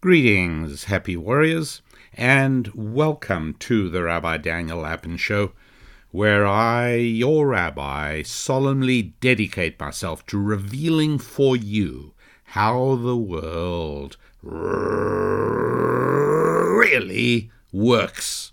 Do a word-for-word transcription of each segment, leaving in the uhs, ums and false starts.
Greetings, happy warriors, and welcome to the Rabbi Daniel Lapin Show, where I, your rabbi, solemnly dedicate myself to revealing for you how the world really works.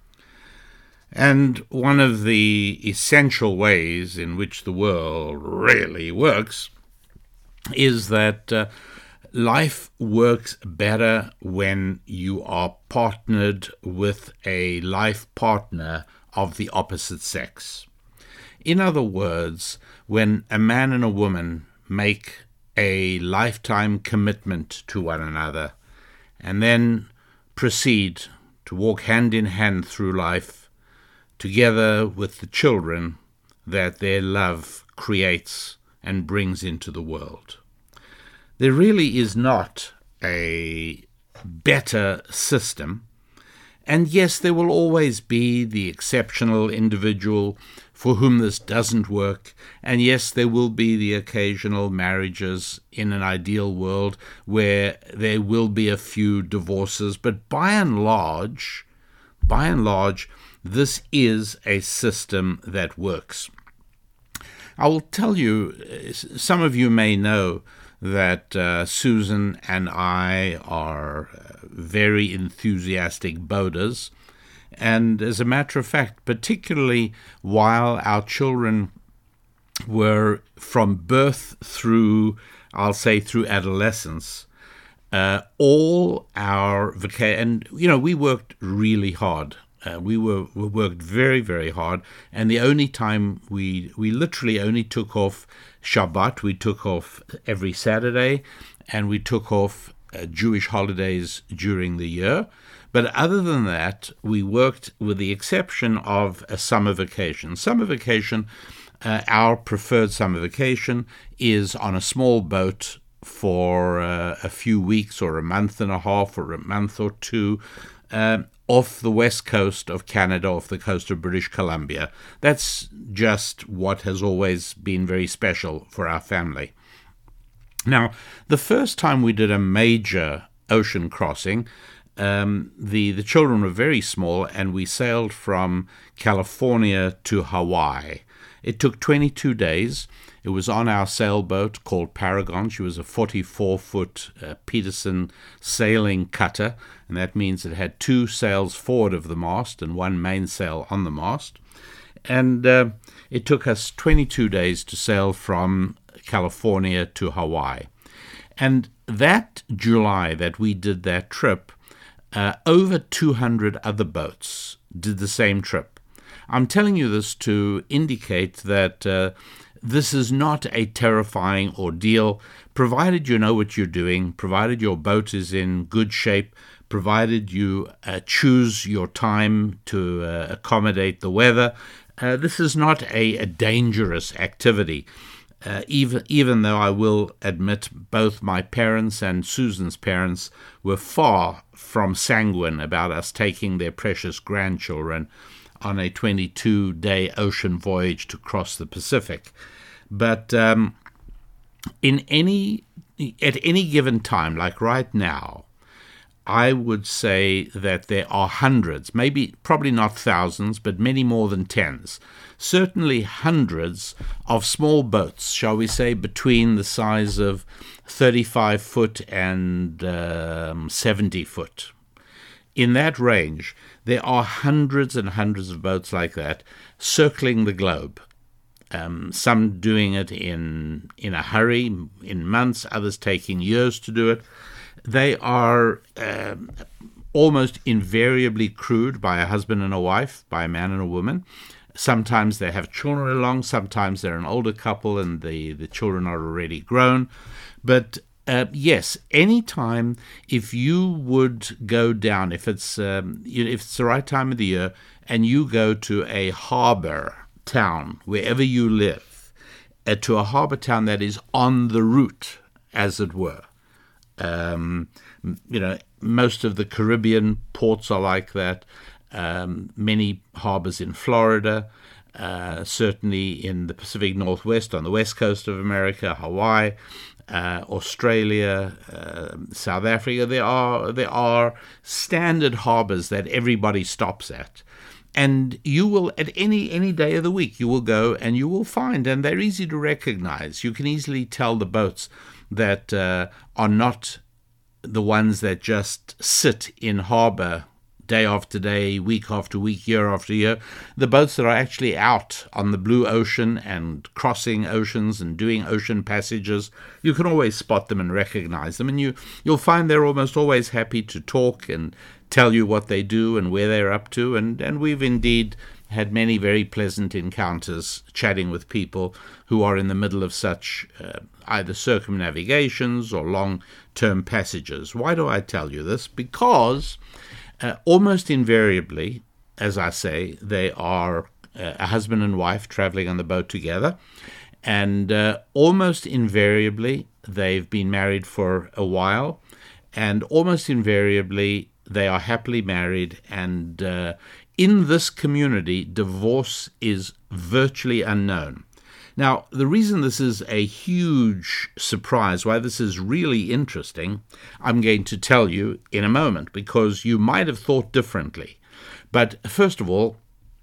And one of the essential ways in which the world really works is that uh, life works better when you are partnered with a life partner of the opposite sex. In other words, when a man and a woman make a lifetime commitment to one another and then proceed to walk hand in hand through life together with the children that their love creates and brings into the world. There really is not a better system, and yes, there will always be the exceptional individual for whom this doesn't work, and yes, there will be the occasional marriages in an ideal world where there will be a few divorces, but by and large, by and large, this is a system that works. I will tell you, some of you may know that uh, Susan and I are uh, very enthusiastic boaters. And as a matter of fact, particularly while our children were from birth through, I'll say through adolescence, uh, all our vacation, and you know, we worked really hard. Uh, we were we worked very, very hard, and the only time we we literally only took off Shabbat, we took off every Saturday, and we took off uh, Jewish holidays during the year. But other than that, we worked with the exception of a summer vacation. Summer vacation, uh, our preferred summer vacation, is on a small boat for uh, a few weeks or a month and a half or a month or two, uh, off the west coast of Canada, off the coast of British Columbia. That's just what has always been very special for our family. Now, the first time we did a major ocean crossing, um, the, the children were very small, and we sailed from California to Hawaii. It took twenty-two days. It was on our sailboat called Paragon. She was a forty-four foot uh, Peterson sailing cutter, and that means it had two sails forward of the mast and one mainsail on the mast. And uh, it took us twenty-two days to sail from California to Hawaii. And that July that we did that trip, uh, over two hundred other boats did the same trip. I'm telling you this to indicate that uh, this is not a terrifying ordeal, provided you know what you're doing, provided your boat is in good shape, provided you uh, choose your time to uh, accommodate the weather. Uh, this is not a, a dangerous activity, uh, even, even though I will admit both my parents and Susan's parents were far from sanguine about us taking their precious grandchildren on a twenty-two day ocean voyage to cross the Pacific. But um, in any at any given time, like right now, I would say that there are hundreds, maybe probably not thousands, but many more than tens, certainly hundreds of small boats, shall we say, between the size of thirty-five foot and um, seventy foot. In that range, there are hundreds and hundreds of boats like that circling the globe. Um, some doing it in in a hurry, in months, others taking years to do it. They are um, almost invariably crewed by a husband and a wife, by a man and a woman. Sometimes they have children along, sometimes they're an older couple and the, the children are already grown. But Uh, yes, anytime if you would go down, if it's um, if it's the right time of the year, and you go to a harbor town, wherever you live, uh, to a harbor town that is on the route, as it were. Um, you know, most of the Caribbean ports are like that. Um, many harbors in Florida, uh, certainly in the Pacific Northwest, on the west coast of America, Hawaii. uh, Australia, uh, South Africa. There are there are standard harbors that everybody stops at. And you will, at any any day of the week, you will go and you will find, and they're easy to recognize. You can easily tell the boats that uh, are not the ones that just sit in harbor day after day, week after week, year after year. The boats that are actually out on the blue ocean and crossing oceans and doing ocean passages, you can always spot them and recognize them. And you, you'll find they're almost always happy to talk and tell you what they do and where they're up to. And, and we've indeed had many very pleasant encounters chatting with people who are in the middle of such uh, either circumnavigations or long-term passages. Why do I tell you this? Because Uh, almost invariably, as I say, they are uh, a husband and wife traveling on the boat together, and uh, almost invariably they've been married for a while, and almost invariably they are happily married, and uh, in this community, divorce is virtually unknown. Now, the reason this is a huge surprise, why this is really interesting, I'm going to tell you in a moment, because you might have thought differently. But first of all,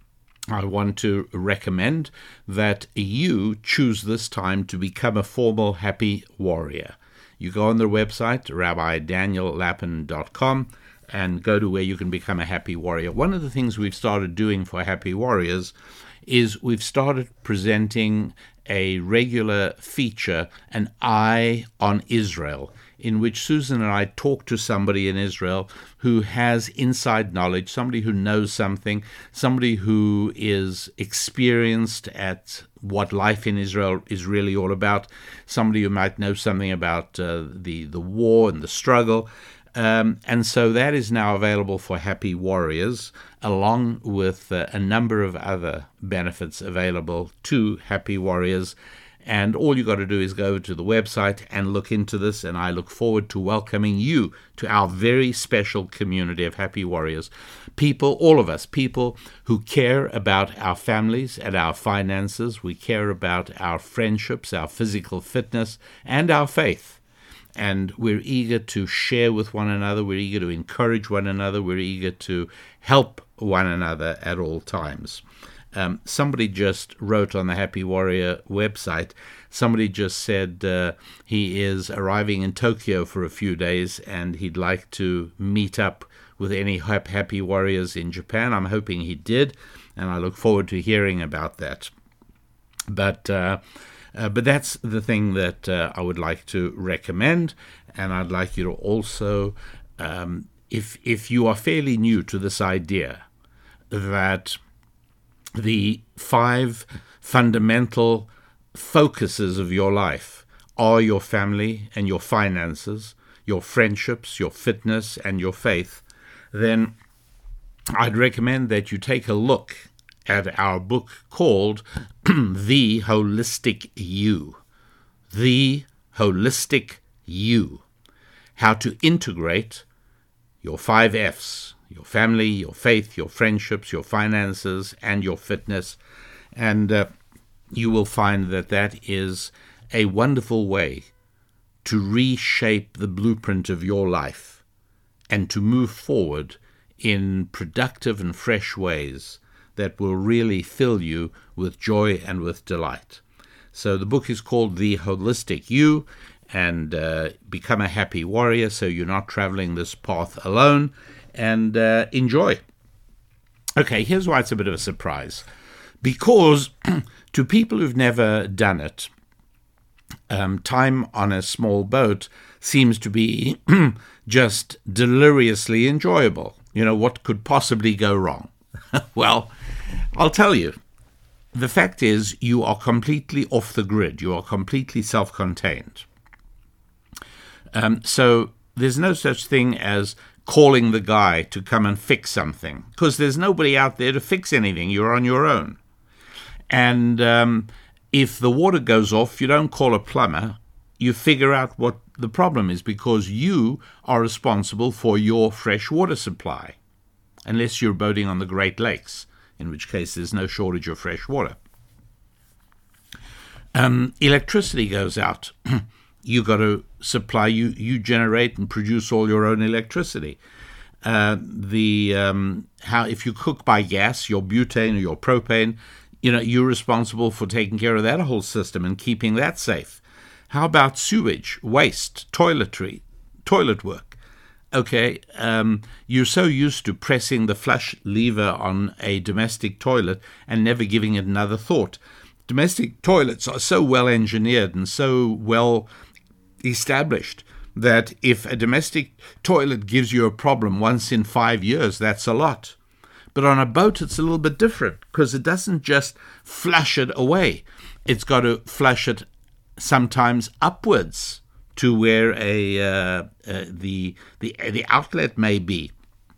I want to recommend that you choose this time to become a formal Happy Warrior. You go on their website, rabbi daniel lapin dot com, and go to where you can become a Happy Warrior. One of the things we've started doing for Happy Warriors is we've started presenting a regular feature, an Eye on Israel, in which Susan and I talk to somebody in Israel who has inside knowledge, somebody who knows something, somebody who is experienced at what life in Israel is really all about, somebody who might know something about uh, the, the war and the struggle. Um, and so that is now available for Happy Warriors, along with uh, a number of other benefits available to Happy Warriors. And all you got to do is go to the website and look into this, and I look forward to welcoming you to our very special community of Happy Warriors. People, all of us, people who care about our families and our finances. We care about our friendships, our physical fitness, and our faith. And we're eager to share with one another. We're eager to encourage one another. We're eager to help one another at all times. Um, somebody just wrote on the Happy Warrior website, somebody just said uh, he is arriving in Tokyo for a few days and he'd like to meet up with any Happy Warriors in Japan. I'm hoping he did, and I look forward to hearing about that. But uh, Uh, but that's the thing that uh, I would like to recommend, and I'd like you to also, um, if if you are fairly new to this idea, that the five fundamental focuses of your life are your family and your finances, your friendships, your fitness, and your faith, then I'd recommend that you take a look at our book called The Holistic You. The Holistic You. How to integrate your five F's, your family, your faith, your friendships, your finances, and your fitness. And uh, you will find that that is a wonderful way to reshape the blueprint of your life and to move forward in productive and fresh ways that will really fill you with joy and with delight. So the book is called The Holistic You, and uh, become a Happy Warrior so you're not traveling this path alone, and uh, enjoy. Okay, here's why it's a bit of a surprise. Because to people who've never done it, um, time on a small boat seems to be just deliriously enjoyable. You know, what could possibly go wrong? Well, I'll tell you, the fact is you are completely off the grid. You are completely self-contained. Um, so there's no such thing as calling the guy to come and fix something, because there's nobody out there to fix anything. You're on your own. And um, if the water goes off, you don't call a plumber. You figure out what the problem is, because you are responsible for your fresh water supply. Unless you're boating on the Great Lakes, in which case there's no shortage of fresh water. Um, electricity goes out. you got to supply, you, you generate and produce all your own electricity. Uh, the um, how if you cook by gas, your butane or your propane, you know, you're responsible for taking care of that whole system and keeping that safe. How about sewage, waste, toiletry, toilet work? Okay, um, you're so used to pressing the flush lever on a domestic toilet and never giving it another thought. Domestic toilets are so well engineered and so well established that if a domestic toilet gives you a problem once in five years, that's a lot. But on a boat, it's a little bit different because it doesn't just flush it away. It's got to flush it sometimes upwards to where a uh, uh, the the the outlet may be.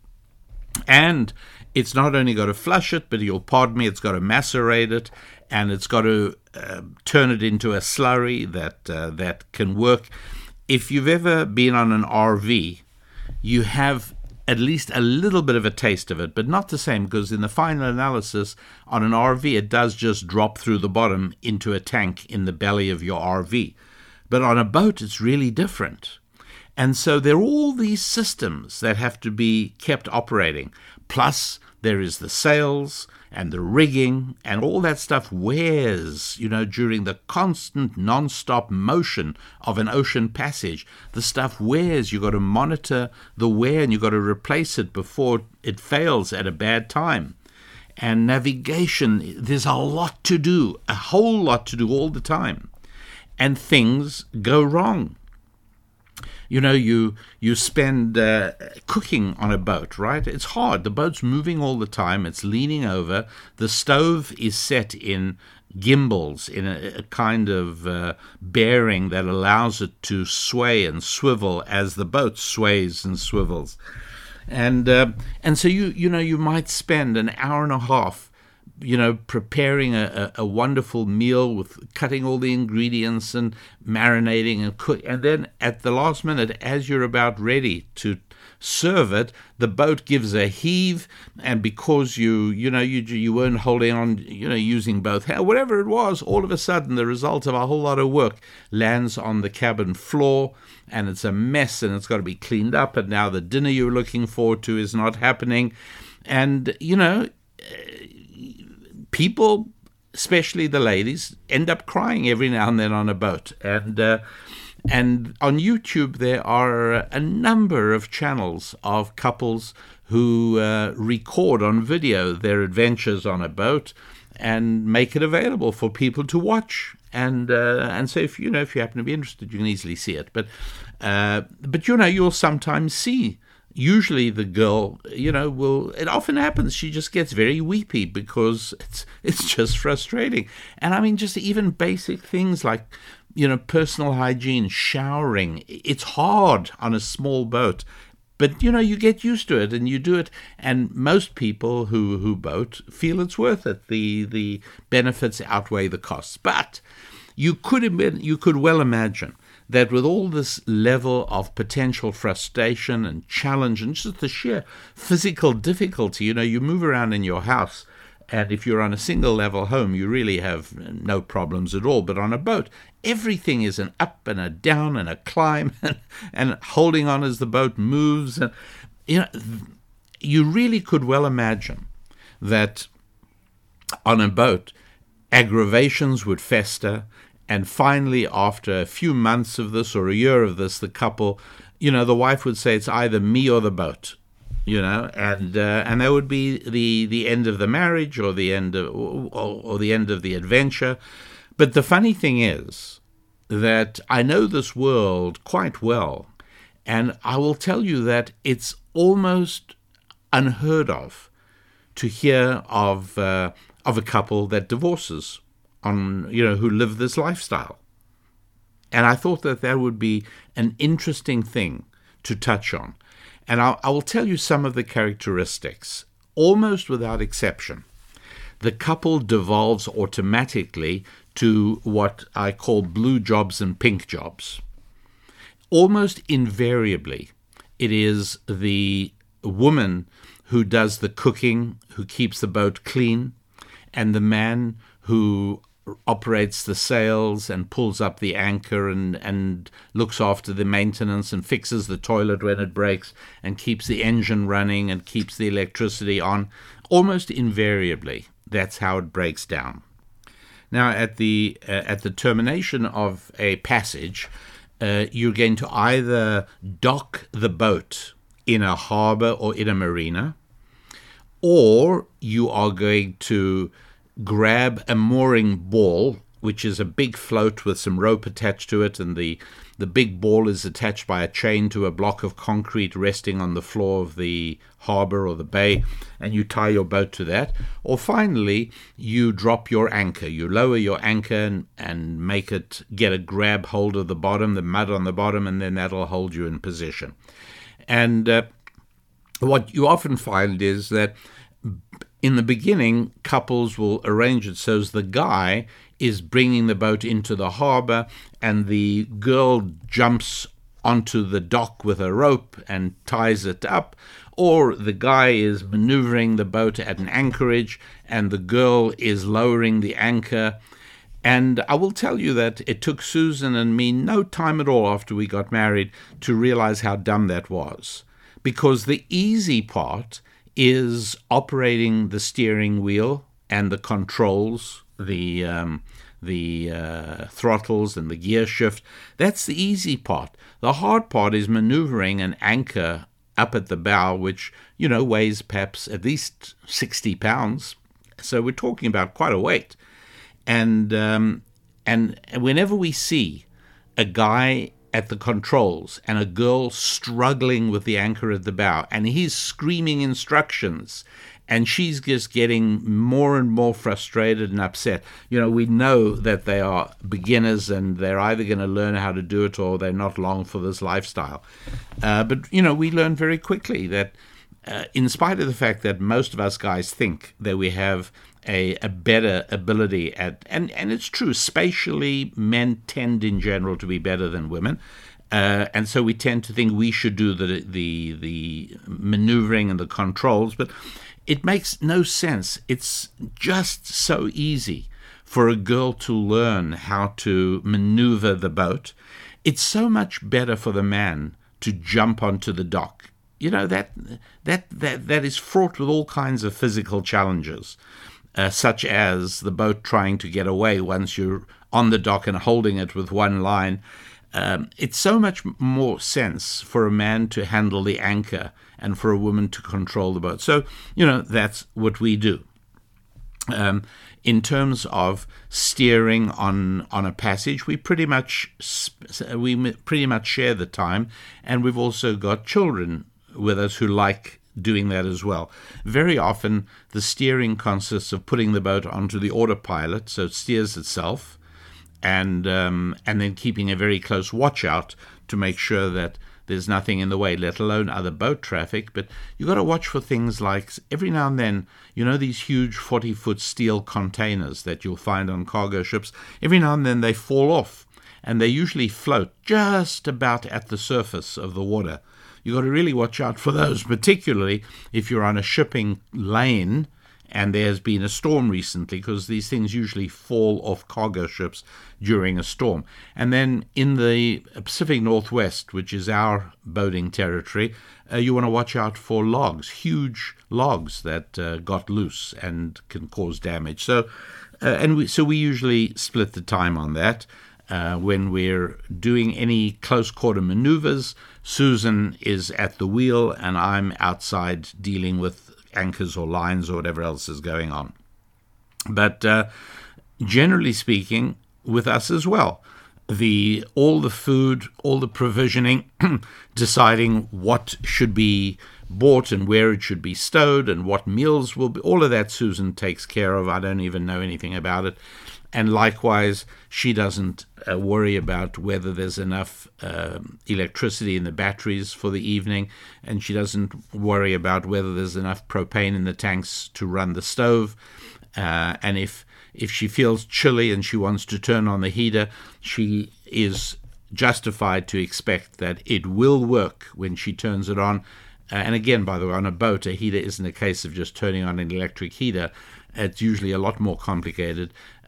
And it's not only got to flush it, but you'll pardon me, it's got to macerate it, and it's got to uh, turn it into a slurry that uh, that can work. If you've ever been on an R V, you have at least a little bit of a taste of it, but not the same, because in the final analysis on an R V, it does just drop through the bottom into a tank in the belly of your R V. But on a boat, it's really different. And so there are all these systems that have to be kept operating. Plus, there is the sails and the rigging, and all that stuff wears, you know, during the constant non-stop motion of an ocean passage. The stuff wears. You've got to monitor the wear, and you've got to replace it before it fails at a bad time. And navigation, there's a lot to do, a whole lot to do all the time. And things go wrong. You know, you you spend uh, cooking on a boat, right? It's hard. The boat's moving all the time. It's leaning over. The stove is set in gimbals, in a, a kind of uh, bearing that allows it to sway and swivel as the boat sways and swivels. And uh, and so you you know you might spend an hour and a half, you know, preparing a, a wonderful meal with cutting all the ingredients and marinating and cook. And then at the last minute, as you're about ready to serve it, the boat gives a heave. And because you, you know, you you weren't holding on, you know, using both hands, whatever it was, all of a sudden the result of a whole lot of work lands on the cabin floor, and it's a mess, and it's got to be cleaned up. And now the dinner you're looking forward to is not happening. And, you know, people, especially the ladies, end up crying every now and then on a boat. And uh, and on YouTube, there are a number of channels of couples who uh, record on video their adventures on a boat and make it available for people to watch. And uh, and so if you know if you happen to be interested, you can easily see it. But uh, but you know you'll sometimes see. Usually the girl, you know, will, it often happens, she just gets very weepy because it's it's just frustrating. And I mean, just even basic things like, you know, personal hygiene, showering, it's hard on a small boat. But, you know, you get used to it and you do it. And most people who, who boat feel it's worth it. The the benefits outweigh the costs. But you could you could well imagine that with all this level of potential frustration and challenge and just the sheer physical difficulty, you know, you move around in your house, and if you're on a single level home, you really have no problems at all. But on a boat, everything is an up and a down and a climb and, and holding on as the boat moves. And, you know, you really could well imagine that on a boat, aggravations would fester. And finally, after a few months of this or a year of this, the couple, you know, the wife would say, it's either me or the boat, you know, and uh, and that would be the, the end of the marriage or the end of or, or the end of the adventure. But the funny thing is that I know this world quite well, and I will tell you that it's almost unheard of to hear of uh, of a couple that divorces. On, you know, who live this lifestyle. And I thought that that would be an interesting thing to touch on. And I'll, I will tell you some of the characteristics, almost without exception. The couple devolves automatically to what I call blue jobs and pink jobs. Almost invariably, it is the woman who does the cooking, who keeps the boat clean, and the man who operates the sails and pulls up the anchor and, and looks after the maintenance and fixes the toilet when it breaks and keeps the engine running and keeps the electricity on. Almost invariably, that's how it breaks down. Now, at the uh, at the termination of a passage, uh, you're going to either dock the boat in a harbor or in a marina, or you are going to grab a mooring ball, which is a big float with some rope attached to it, and the, the big ball is attached by a chain to a block of concrete resting on the floor of the harbor or the bay, and you tie your boat to that. Or finally, you drop your anchor. You lower your anchor and, and make it get a grab hold of the bottom, the mud on the bottom, and then that'll hold you in position. And uh, what you often find is that in the beginning, couples will arrange it so as the guy is bringing the boat into the harbor and the girl jumps onto the dock with a rope and ties it up, or the guy is maneuvering the boat at an anchorage and the girl is lowering the anchor. And I will tell you that it took Susan and me no time at all after we got married to realize how dumb that was, because the easy part is operating the steering wheel and the controls, the um, the uh, throttles and the gear shift. That's the easy part. The hard part is maneuvering an anchor up at the bow, which, you know, weighs perhaps at least sixty pounds. So we're talking about quite a weight. And um, and whenever we see a guy at the controls and a girl struggling with the anchor at the bow, and he's screaming instructions, and she's just getting more and more frustrated and upset, you know, we know that they are beginners and they're either going to learn how to do it or they're not long for this lifestyle. Uh, but, you know, we learn very quickly that uh, in spite of the fact that most of us guys think that we have A, a better ability at, and, and it's true, spatially, men tend in general to be better than women. Uh, and so we tend to think we should do the, the, the maneuvering and the controls, but it makes no sense. It's just so easy for a girl to learn how to maneuver the boat. It's so much better for the man to jump onto the dock. You know, that, that, that, that is fraught with all kinds of physical challenges. Uh, such as the boat trying to get away once you're on the dock and holding it with one line. Um, it's so much more sense for a man to handle the anchor and for a woman to control the boat. So, you know, that's what we do. Um, in terms of steering on, on a passage, we pretty much we pretty much share the time, and we've also got children with us who like doing that as well. Very often, the steering consists of putting the boat onto the autopilot, so it steers itself, and um, and then keeping a very close watch out to make sure that there's nothing in the way, let alone other boat traffic. But you've got to watch for things like, every now and then, you know, these huge forty-foot steel containers that you'll find on cargo ships, every now and then they fall off, and they usually float just about at the surface of the water. You've got to really watch out for those, particularly if you're on a shipping lane and there's been a storm recently, because these things usually fall off cargo ships during a storm. And then in the Pacific Northwest, which is our boating territory, uh, you want to watch out for logs, huge logs that uh, got loose and can cause damage. So, uh, and we, so we usually split the time on that. Uh, when we're doing any close quarter maneuvers, Susan is at the wheel and I'm outside dealing with anchors or lines or whatever else is going on. But uh, generally speaking, with us as well, the all the food, all the provisioning, deciding what should be bought and where it should be stowed and what meals will be, all of that Susan takes care of. I don't even know anything about it. And likewise, she doesn't uh, worry about whether there's enough um, electricity in the batteries for the evening, and she doesn't worry about whether there's enough propane in the tanks to run the stove. Uh, and if if she feels chilly and she wants to turn on the heater, she is justified to expect that it will work when she turns it on. Uh, and again, by the way, on a boat, a heater isn't a case of just turning on an electric heater. It's usually a lot more complicated.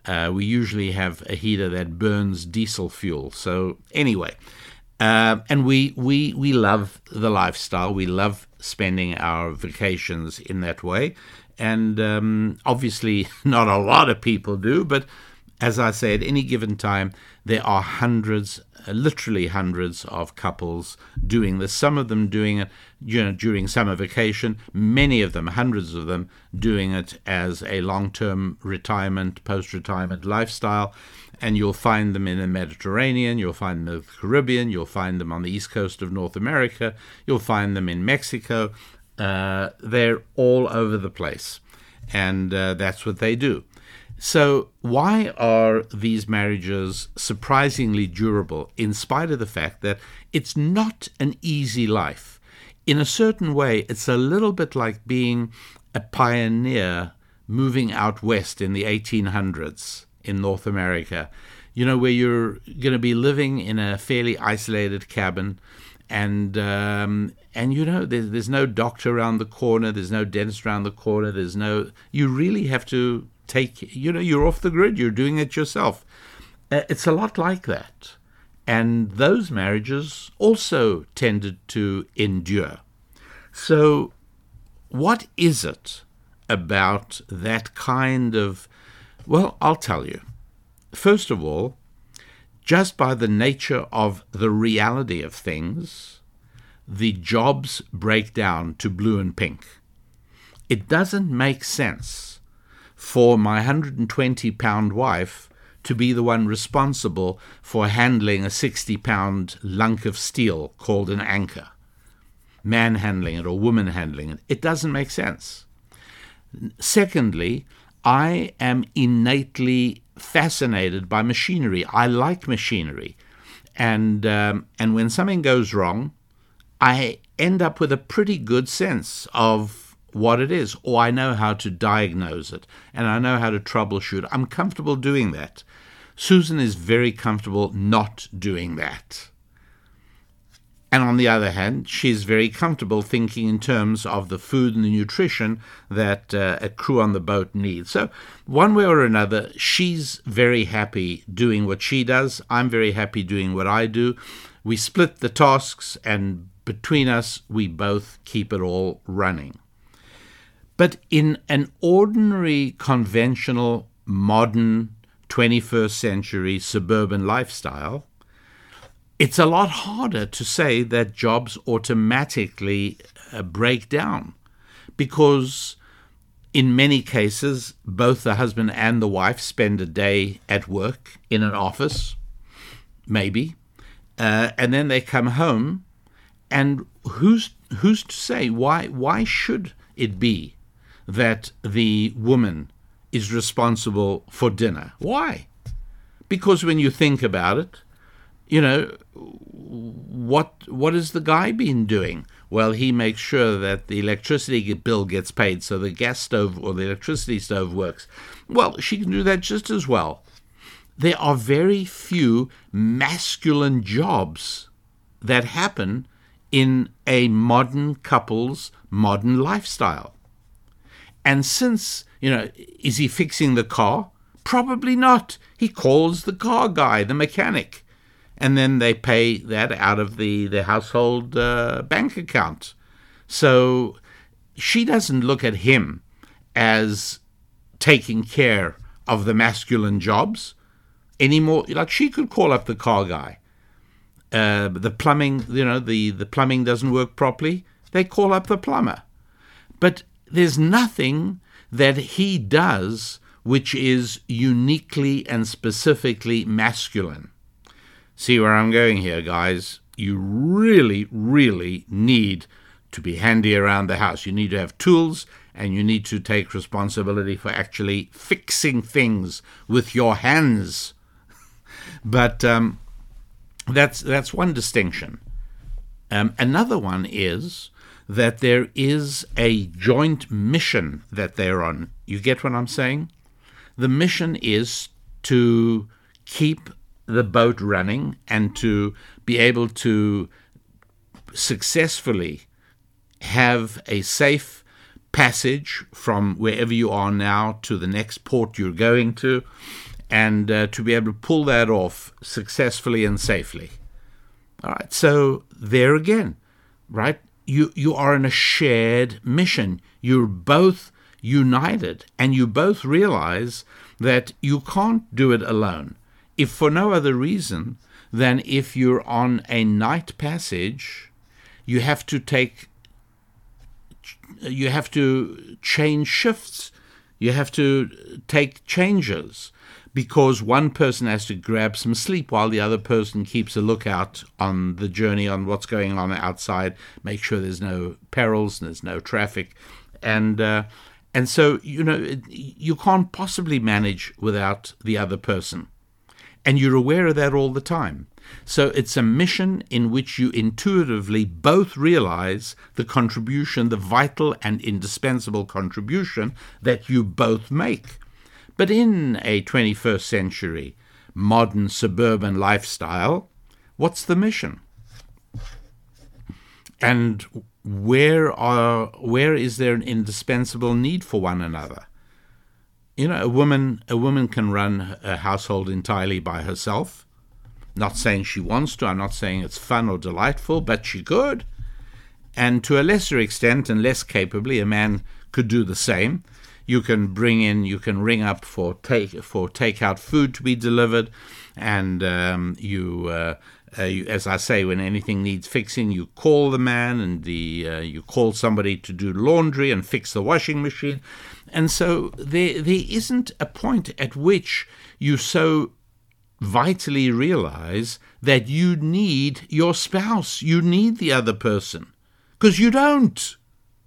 Uh, we usually have a heater that burns diesel fuel. So anyway, uh, and we, we, we love the lifestyle. We love spending our vacations in that way. And um, obviously not a lot of people do, but as I say, at any given time, there are hundreds, uh, literally hundreds of couples doing this. Some of them doing it, you know, during summer vacation. Many of them, hundreds of them, doing it as a long-term retirement, post-retirement lifestyle. And you'll find them in the Mediterranean, you'll find them in the Caribbean, you'll find them on the east coast of North America, you'll find them in Mexico. Uh, they're all over the place. And uh, that's what they do. So why are these marriages surprisingly durable, in spite of the fact that it's not an easy life? In a certain way, it's a little bit like being a pioneer moving out west in the eighteen hundreds in North America, you know, where you're going to be living in a fairly isolated cabin. And, um, and you know, there's, there's no doctor around the corner, there's no dentist around the corner, there's no, you really have to take, you know, you're off the grid, you're doing it yourself. Uh, it's a lot like that. And those marriages also tended to endure. So what is it about that kind of, well, I'll tell you. First of all, just by the nature of the reality of things, the jobs break down to blue and pink. It doesn't make sense for my one hundred twenty pound wife to be the one responsible for handling a sixty pound lunk of steel called an anchor, manhandling it or woman handling it. It doesn't make sense. Secondly, I am innately fascinated by machinery. I like machinery. And, um, and when something goes wrong, I end up with a pretty good sense of what it is, or I know how to diagnose it, and I know how to troubleshoot. I'm comfortable doing that. Susan is very comfortable not doing that. And on the other hand, she's very comfortable thinking in terms of the food and the nutrition that uh, a crew on the boat needs. So one way or another, she's very happy doing what she does. I'm very happy doing what I do. We split the tasks, and between us, we both keep it all running. But in an ordinary, conventional, modern, twenty-first century suburban lifestyle, it's a lot harder to say that jobs automatically uh, break down, because in many cases, both the husband and the wife spend a day at work in an office, maybe, uh, and then they come home, and who's who's to say why why should it be that the woman is responsible for dinner? Why? Because when you think about it, you know, what what has the guy been doing? Well, he makes sure that the electricity bill gets paid so the gas stove or the electricity stove works. Well, she can do that just as well. There are very few masculine jobs that happen in a modern couple's modern lifestyle. And since, you know, is he fixing the car? Probably not. He calls the car guy, the mechanic, and then they pay that out of the, the household uh, bank account. So she doesn't look at him as taking care of the masculine jobs anymore. Like, she could call up the car guy. Uh, the plumbing, you know, the, the plumbing doesn't work properly. They call up the plumber. But there's nothing that he does which is uniquely and specifically masculine. See where I'm going here, guys? You really, really need to be handy around the house. You need to have tools, and you need to take responsibility for actually fixing things with your hands. But um, that's that's one distinction. Um, another one is that there is a joint mission that they're on. You get what I'm saying? The mission is to keep the boat running and to be able to successfully have a safe passage from wherever you are now to the next port you're going to, and uh, to be able to pull that off successfully and safely. All right, so there again, right? You you are in a shared mission. You're both united, and you both realize that you can't do it alone, if for no other reason than if you're on a night passage, you have to take, you have to change shifts, you have to take changes, because one person has to grab some sleep while the other person keeps a lookout on the journey, on what's going on outside, make sure there's no perils and there's no traffic. And uh, and so, you know, you can't possibly manage without the other person. And you're aware of that all the time. So it's a mission in which you intuitively both realize the contribution, the vital and indispensable contribution that you both make. But in a twenty-first century modern suburban lifestyle, what's the mission? And where are where is there an indispensable need for one another? You know, a woman a woman can run a household entirely by herself. Not saying she wants to, I'm not saying it's fun or delightful, but she could. And to a lesser extent and less capably, a man could do the same. You can bring in, you can ring up for take for takeout food to be delivered, and um, you, uh, uh, you, as I say, when anything needs fixing, you call the man, and the uh, you call somebody to do laundry and fix the washing machine, and so there there isn't a point at which you so vitally realize that you need your spouse, you need the other person, because you don't.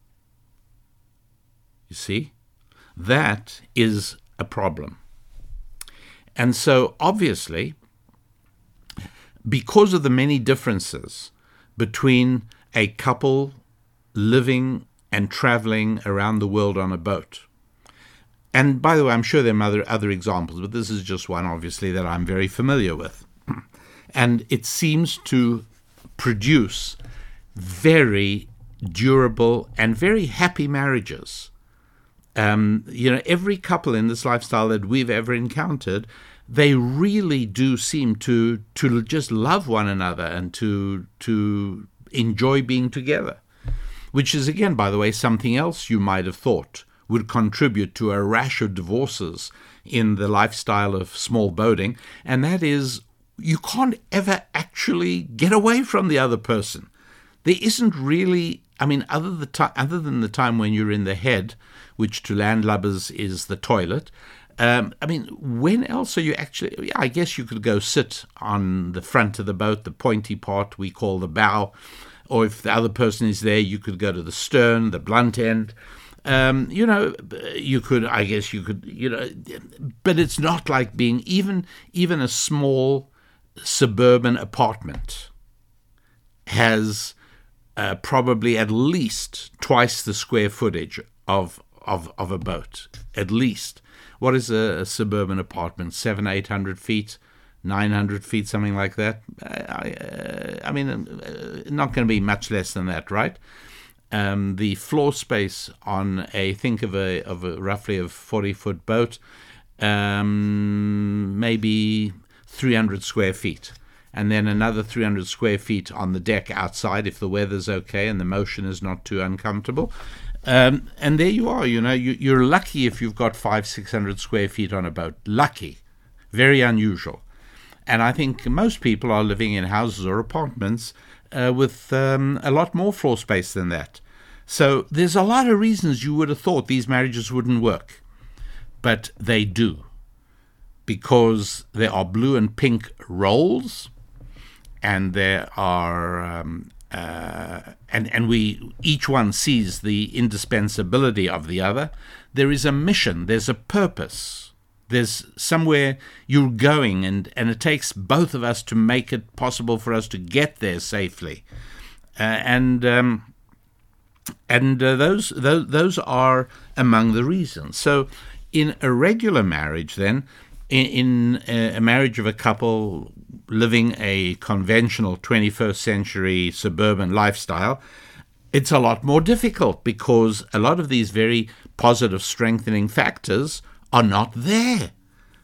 You see? That is a problem. And so, obviously, because of the many differences between a couple living and traveling around the world on a boat, and by the way, I'm sure there are other, other examples, but this is just one, obviously, that I'm very familiar with. And it seems to produce very durable and very happy marriages. Um, you know, every couple in this lifestyle that we've ever encountered, they really do seem to to just love one another and to to enjoy being together, which is, again, by the way, something else you might have thought would contribute to a rash of divorces in the lifestyle of small boating, and that is you can't ever actually get away from the other person. There isn't really, I mean, other, the ti- other than the time when you're in the head, which to landlubbers is the toilet, um, I mean, when else are you actually, yeah, I guess you could go sit on the front of the boat, the pointy part we call the bow, or if the other person is there, you could go to the stern, the blunt end. Um, you know, you could, I guess you could, you know, but it's not like being even, even a small suburban apartment has uh, probably at least twice the square footage of, of, of a boat, at least. What is a, a suburban apartment? Seven, eight hundred feet, nine hundred feet, something like that. I, uh, I mean, uh, not going to be much less than that, right? Um, the floor space on a think of a of a roughly a forty foot boat, um, maybe three hundred square feet, and then another three hundred square feet on the deck outside if the weather's okay and the motion is not too uncomfortable. Um, and there you are. You know, you, you're lucky if you've got five six hundred square feet on a boat. Lucky, very unusual. And I think most people are living in houses or apartments Uh, with um, a lot more floor space than that. So there's a lot of reasons you would have thought these marriages wouldn't work. But they do. Because there are blue and pink roles, and there are, um, uh, and, and we, each one sees the indispensability of the other. There is a mission, there's a purpose. There's somewhere you're going, and, and it takes both of us to make it possible for us to get there safely. Uh, and um, and uh, those, those those are among the reasons. So in a regular marriage, then, in, in a, a marriage of a couple living a conventional twenty-first century suburban lifestyle, it's a lot more difficult because a lot of these very positive strengthening factors are not there.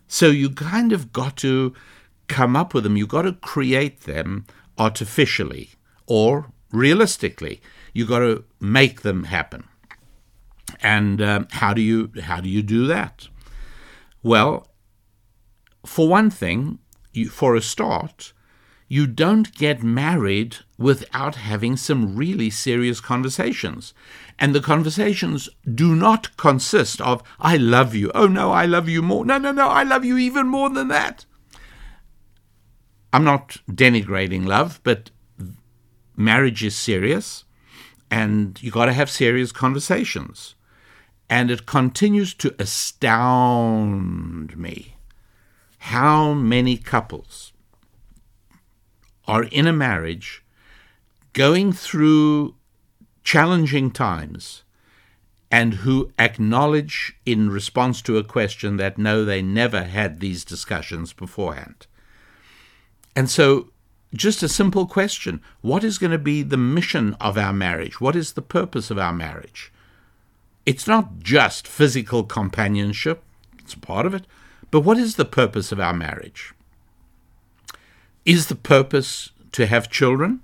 So you kind of got to come up with them. You've got to create them artificially or realistically. You've got to make them happen. And um, how do you how do you do that? Well, for one thing, you, for a start, you don't get married without having some really serious conversations. And the conversations do not consist of, I love you. Oh, no, I love you more. No, no, no, I love you even more than that. I'm not denigrating love, but marriage is serious, and you got to have serious conversations. And it continues to astound me how many couples are in a marriage going through challenging times and who acknowledge in response to a question that no, they never had these discussions beforehand. And so just a simple question, what is going to be the mission of our marriage? What is the purpose of our marriage? It's not just physical companionship, it's a part of it, but what is the purpose of our marriage? Is the purpose to have children?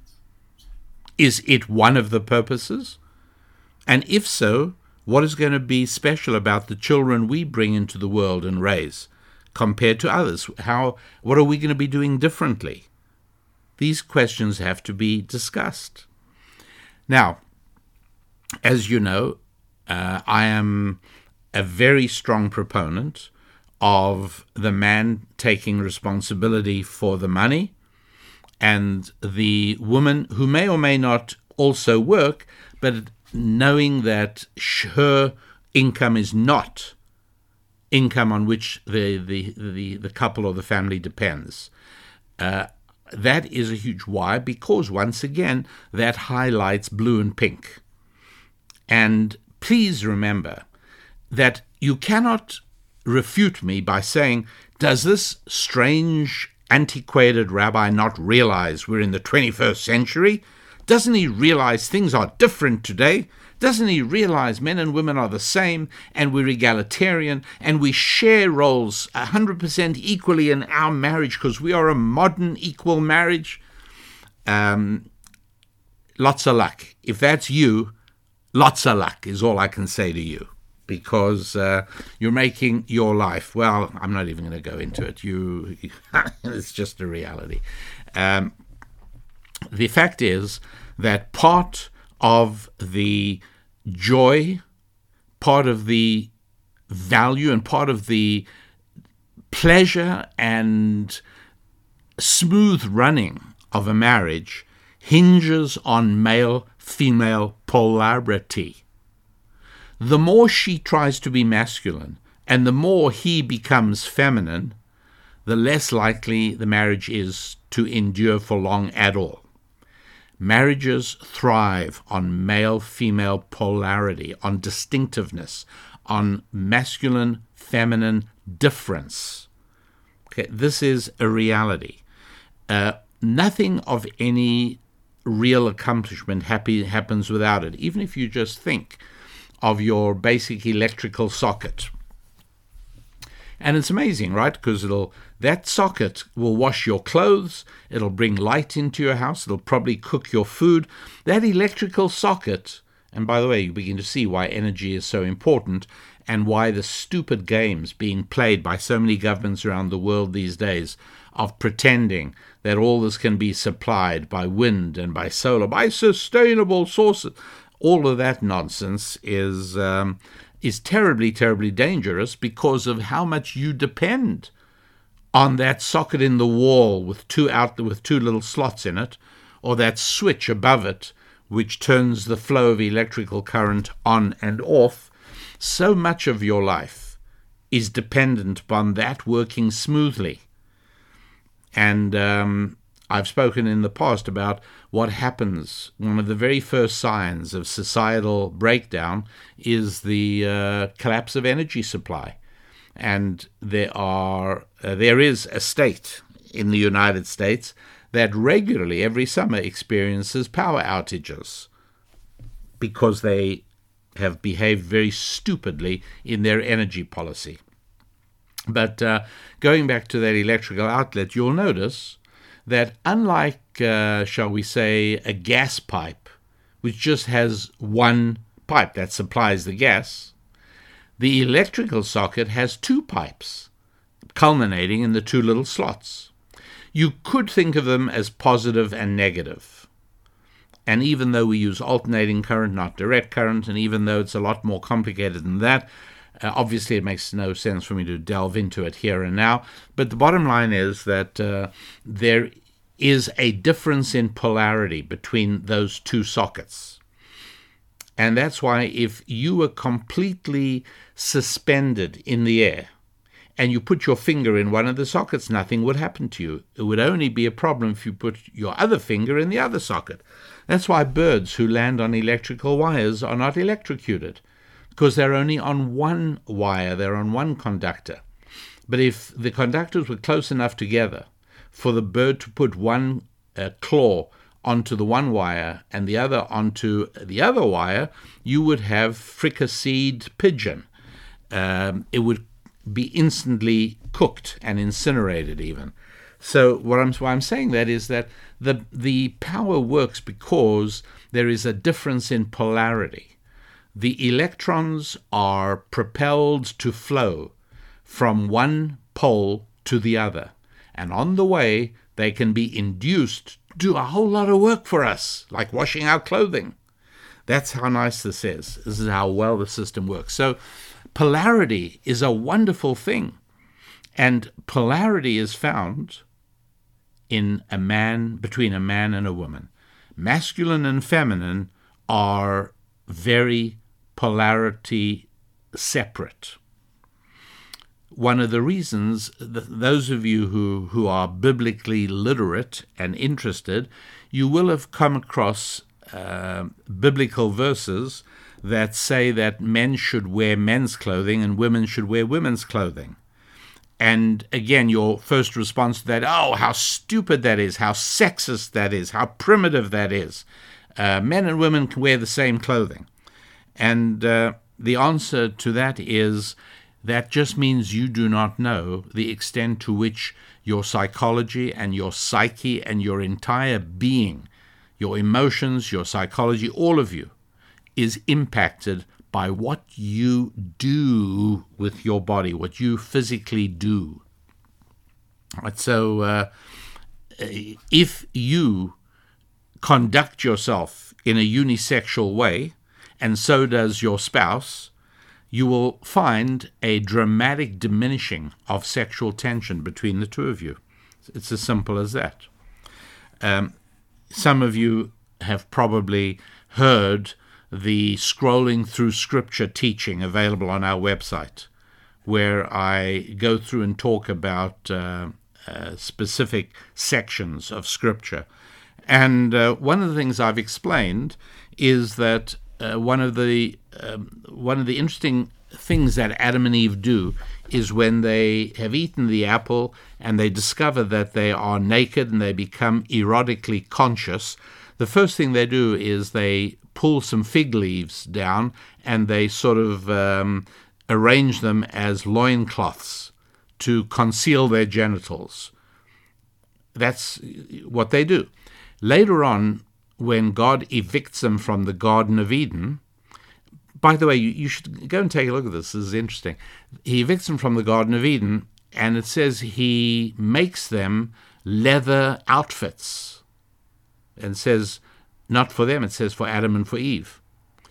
Is it one of the purposes? And if so, what is going to be special about the children we bring into the world and raise compared to others? How, what are we going to be doing differently? These questions have to be discussed. Now, as you know, uh, I am a very strong proponent of the man taking responsibility for the money, and the woman who may or may not also work, but knowing that her income is not income on which the the, the, the couple or the family depends. Uh, that is a huge why, because once again, that highlights blue and pink. And please remember that you cannot refute me by saying, does this strange antiquated rabbi not realize we're in the twenty-first century? Doesn't he realize things are different today? Doesn't he realize men and women are the same, and we're egalitarian, and we share roles one hundred percent equally in our marriage because we are a modern equal marriage? Um, lots of luck. If that's you, lots of luck is all I can say to you. Because uh, you're making your life, well, I'm not even going to go into it. You, it's just a reality. Um, the fact is that part of the joy, part of the value, and part of the pleasure and smooth running of a marriage hinges on male-female polarity. The more she tries to be masculine and the more he becomes feminine, the less likely the marriage is to endure for long at all. Marriages thrive on male-female polarity, on distinctiveness, on masculine-feminine difference. Okay, this is a reality. Uh, nothing of any real accomplishment happy, happens without it, even if you just think of your basic electrical socket. And it's amazing, right? Because it'll that socket will wash your clothes, it'll bring light into your house, it'll probably cook your food. That electrical socket, and by the way, you begin to see why energy is so important and why the stupid games being played by so many governments around the world these days of pretending that all this can be supplied by wind and by solar, by sustainable sources. All of that nonsense is um, is terribly, terribly dangerous because of how much you depend on that socket in the wall with two out with two little slots in it, or that switch above it, which turns the flow of electrical current on and off. So much of your life is dependent upon that working smoothly. And um, I've spoken in the past about what happens. One of the very first signs of societal breakdown is the uh, collapse of energy supply. And there are uh, there is a state in the United States that regularly, every summer, experiences power outages because they have behaved very stupidly in their energy policy. But uh, going back to that electrical outlet, you'll notice that unlike, uh, shall we say, a gas pipe, which just has one pipe that supplies the gas, the electrical socket has two pipes, culminating in the two little slots. You could think of them as positive and negative. And even though we use alternating current, not direct current, and even though it's a lot more complicated than that, uh, obviously it makes no sense for me to delve into it here and now. But the bottom line is that uh, there is a difference in polarity between those two sockets. And that's why if you were completely suspended in the air and you put your finger in one of the sockets, nothing would happen to you. It would only be a problem if you put your other finger in the other socket. That's why birds who land on electrical wires are not electrocuted, because they're only on one wire, they're on one conductor. But if the conductors were close enough together for the bird to put one uh, claw onto the one wire and the other onto the other wire, you would have fricasseed pigeon. Um, it would be instantly cooked and incinerated even. So what I'm, why I'm saying that is that the the power works because there is a difference in polarity. The electrons are propelled to flow from one pole to the other, and on the way they can be induced to do a whole lot of work for us, like washing our clothing. That's how nice this is. This is how well the system works. So polarity is a wonderful thing, and polarity is found in a man, between a man and a woman. Masculine and feminine are very polarity separate. One of the reasons, th- those of you who, who are biblically literate and interested, you will have come across uh, biblical verses that say that men should wear men's clothing and women should wear women's clothing. And again, your first response to that, oh, how stupid that is, how sexist that is, how primitive that is. Uh, men and women can wear the same clothing. And uh, the answer to that is that just means you do not know the extent to which your psychology and your psyche and your entire being, your emotions, your psychology, all of you, is impacted by what you do with your body, what you physically do. Right, so uh, if you conduct yourself in a unisexual way, and so does your spouse, you will find a dramatic diminishing of sexual tension between the two of you. It's as simple as that. Um, some of you have probably heard the scrolling through scripture teaching available on our website, where I go through and talk about uh, uh, specific sections of scripture. And uh, one of the things I've explained is that uh, one of the um, one of the interesting things that Adam and Eve do is when they have eaten the apple and they discover that they are naked and they become erotically conscious, the first thing they do is they pull some fig leaves down and they sort of um, arrange them as loincloths to conceal their genitals. That's what they do. Later on, when God evicts them from the Garden of Eden, by the way, you, you should go and take a look at this. This is interesting. He evicts them from the Garden of Eden, and it says he makes them leather outfits. And says, not for them, it says for Adam and for Eve.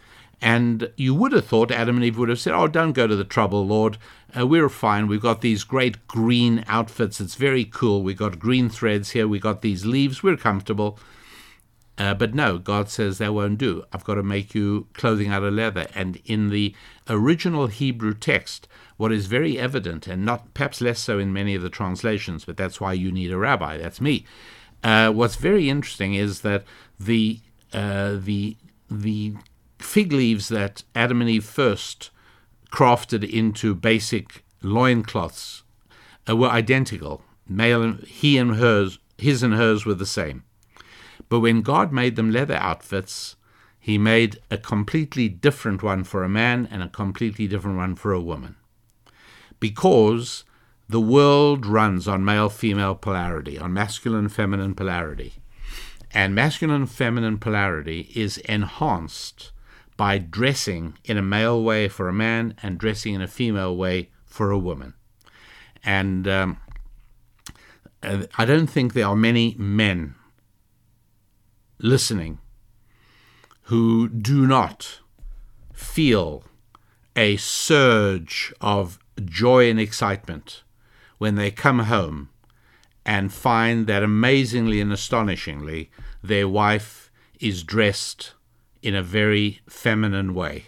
And you would have thought Adam and Eve would have said, oh, don't go to the trouble, Lord. Uh, we're fine. We've got these great green outfits. It's very cool. We've got green threads here. We've got these leaves. We're comfortable. Uh, but no, God says that won't do. I've got to make you clothing out of leather. And in the original Hebrew text, what is very evident, and not perhaps less so in many of the translations, but that's why you need a rabbi. That's me. Uh, what's very interesting is that the uh, the the fig leaves that Adam and Eve first crafted into basic loincloths uh, were identical. Male and he and hers, his and hers were the same. But when God made them leather outfits, he made a completely different one for a man and a completely different one for a woman. Because the world runs on male-female polarity, on masculine-feminine polarity. And masculine-feminine polarity is enhanced by dressing in a male way for a man and dressing in a female way for a woman. And um, I don't think there are many men listening who do not feel a surge of joy and excitement when they come home and find that amazingly and astonishingly their wife is dressed in a very feminine way.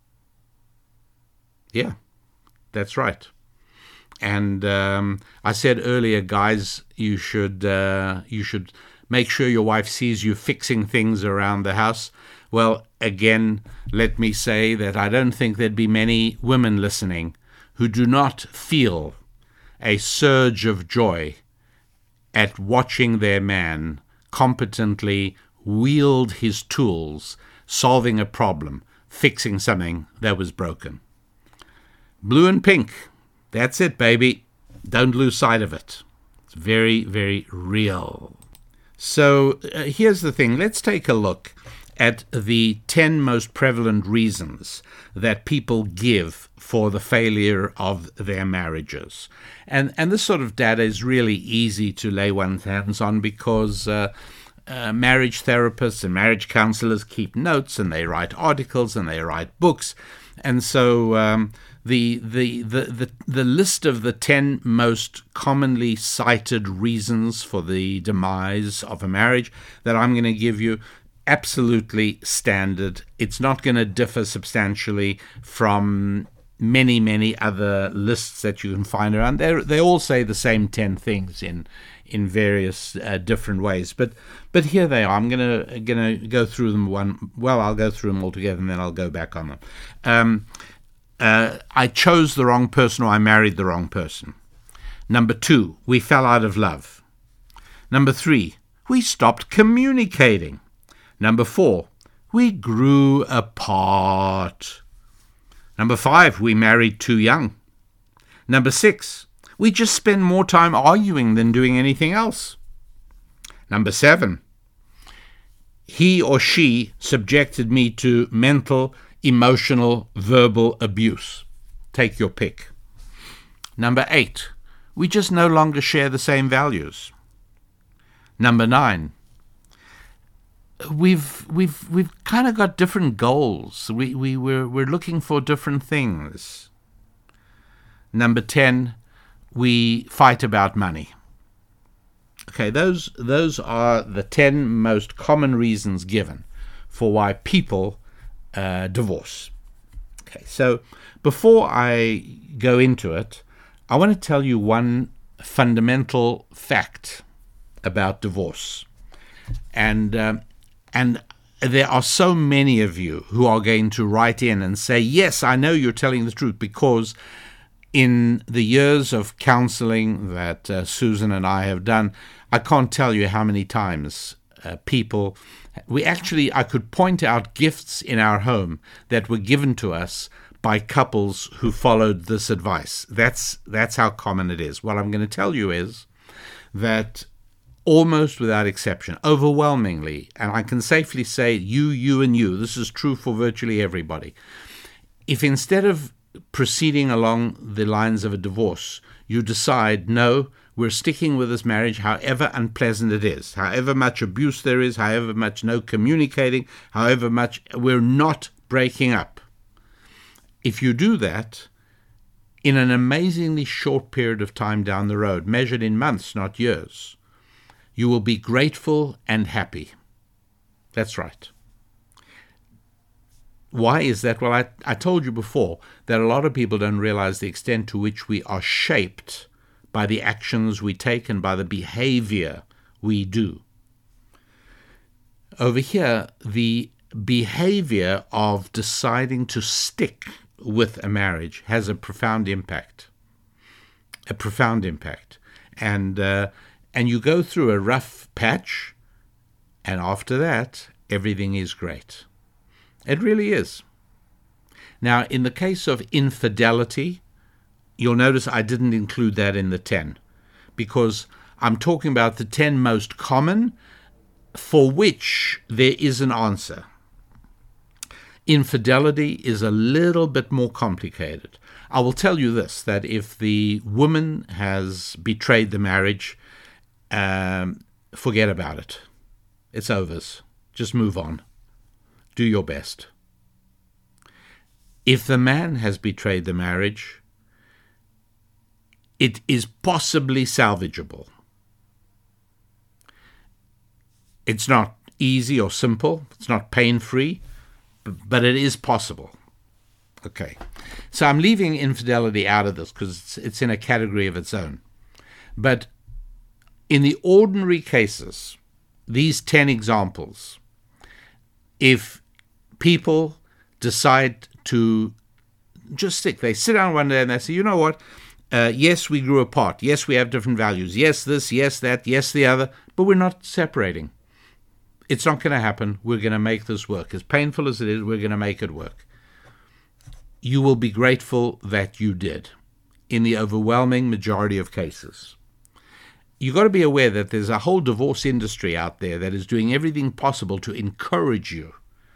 Yeah, that's right. And um, I said earlier, guys, you should uh, you should make sure your wife sees you fixing things around the house. Well, again, let me say that I don't think there'd be many women listening who do not feel a surge of joy at watching their man competently wield his tools, solving a problem, fixing something that was broken. Blue and pink. That's it, baby. Don't lose sight of it. It's very, very real. So uh, here's the thing. Let's take a look at the ten most prevalent reasons that people give for the failure of their marriages. And and this sort of data is really easy to lay one's hands on because uh, uh, marriage therapists and marriage counselors keep notes and they write articles and they write books. And so um, the, the the the the list of the ten most commonly cited reasons for the demise of a marriage that I'm going to give you, absolutely standard. It's not going to differ substantially from many, many other lists that you can find around. They they all say the same ten things in in various uh, different ways. But but here they are. I'm gonna gonna go through them one. Well, I'll go through them all together and then I'll go back on them. Um, uh, I chose the wrong person, or I married the wrong person. Number two, we fell out of love. Number three, we stopped communicating. Number four, we grew apart. Number five, we married too young. Number six, we just spend more time arguing than doing anything else. Number seven, he or she subjected me to mental, emotional, verbal abuse. Take your pick. Number eight, we just no longer share the same values. Number nine, We've we've we've kind of got different goals. We we we're we're looking for different things. Number ten, we fight about money. Okay, those those are the ten most common reasons given for why people uh, divorce. Okay, so before I go into it, I want to tell you one fundamental fact about divorce, and. Um, And there are so many of you who are going to write in and say, yes, I know you're telling the truth, because in the years of counseling that uh, Susan and I have done, I can't tell you how many times uh, people, we actually, I could point out gifts in our home that were given to us by couples who followed this advice. That's, that's how common it is. What I'm going to tell you is that almost without exception, overwhelmingly, and I can safely say you, you, and you, this is true for virtually everybody, if instead of proceeding along the lines of a divorce, you decide, no, we're sticking with this marriage however unpleasant it is, however much abuse there is, however much no communicating, however much, we're not breaking up. If you do that, in an amazingly short period of time down the road, measured in months, not years, you will be grateful and happy. That's right. Why is that? Well, I, I told you before that a lot of people don't realize the extent to which we are shaped by the actions we take and by the behavior we do. Over here, the behavior of deciding to stick with a marriage has a profound impact. A profound impact. And uh, And you go through a rough patch, and after that, everything is great. It really is. Now, in the case of infidelity, you'll notice I didn't include that in the ten, because I'm talking about the ten most common for which there is an answer. Infidelity is a little bit more complicated. I will tell you this, that if the woman has betrayed the marriage, um, forget about it. It's over. Just move on. Do your best. If the man has betrayed the marriage, it is possibly salvageable. It's not easy or simple. It's not pain-free, but it is possible. Okay. So I'm leaving infidelity out of this because it's, it's in a category of its own. But in the ordinary cases, these ten examples, if people decide to just stick, they sit down one day and they say, you know what, uh, yes, we grew apart. Yes, we have different values. Yes, this, yes, that, yes, the other, but we're not separating. It's not going to happen. We're going to make this work. As painful as it is, we're going to make it work. You will be grateful that you did in the overwhelming majority of cases. You've got to be aware that there's a whole divorce industry out there that is doing everything possible to encourage you.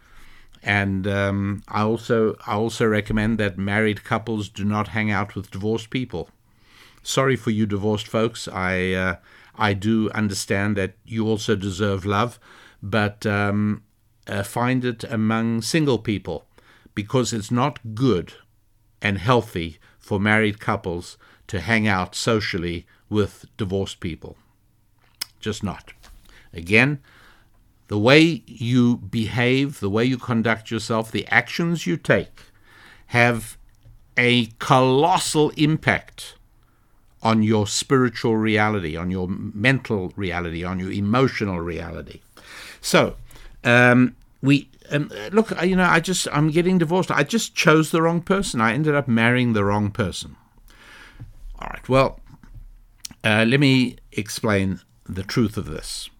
And um, I also I also recommend that married couples do not hang out with divorced people. Sorry for you divorced folks. I uh, I do understand that you also deserve love, but um, uh, find it among single people, because it's not good and healthy for married couples to hang out socially with divorced people. Just not. Again, the way you behave, the way you conduct yourself, the actions you take have a colossal impact on your spiritual reality, on your mental reality, on your emotional reality. So, um, we um, look, you know, I just, I'm getting divorced. I just chose the wrong person. I ended up marrying the wrong person. All right, well, uh, let me explain the truth of this.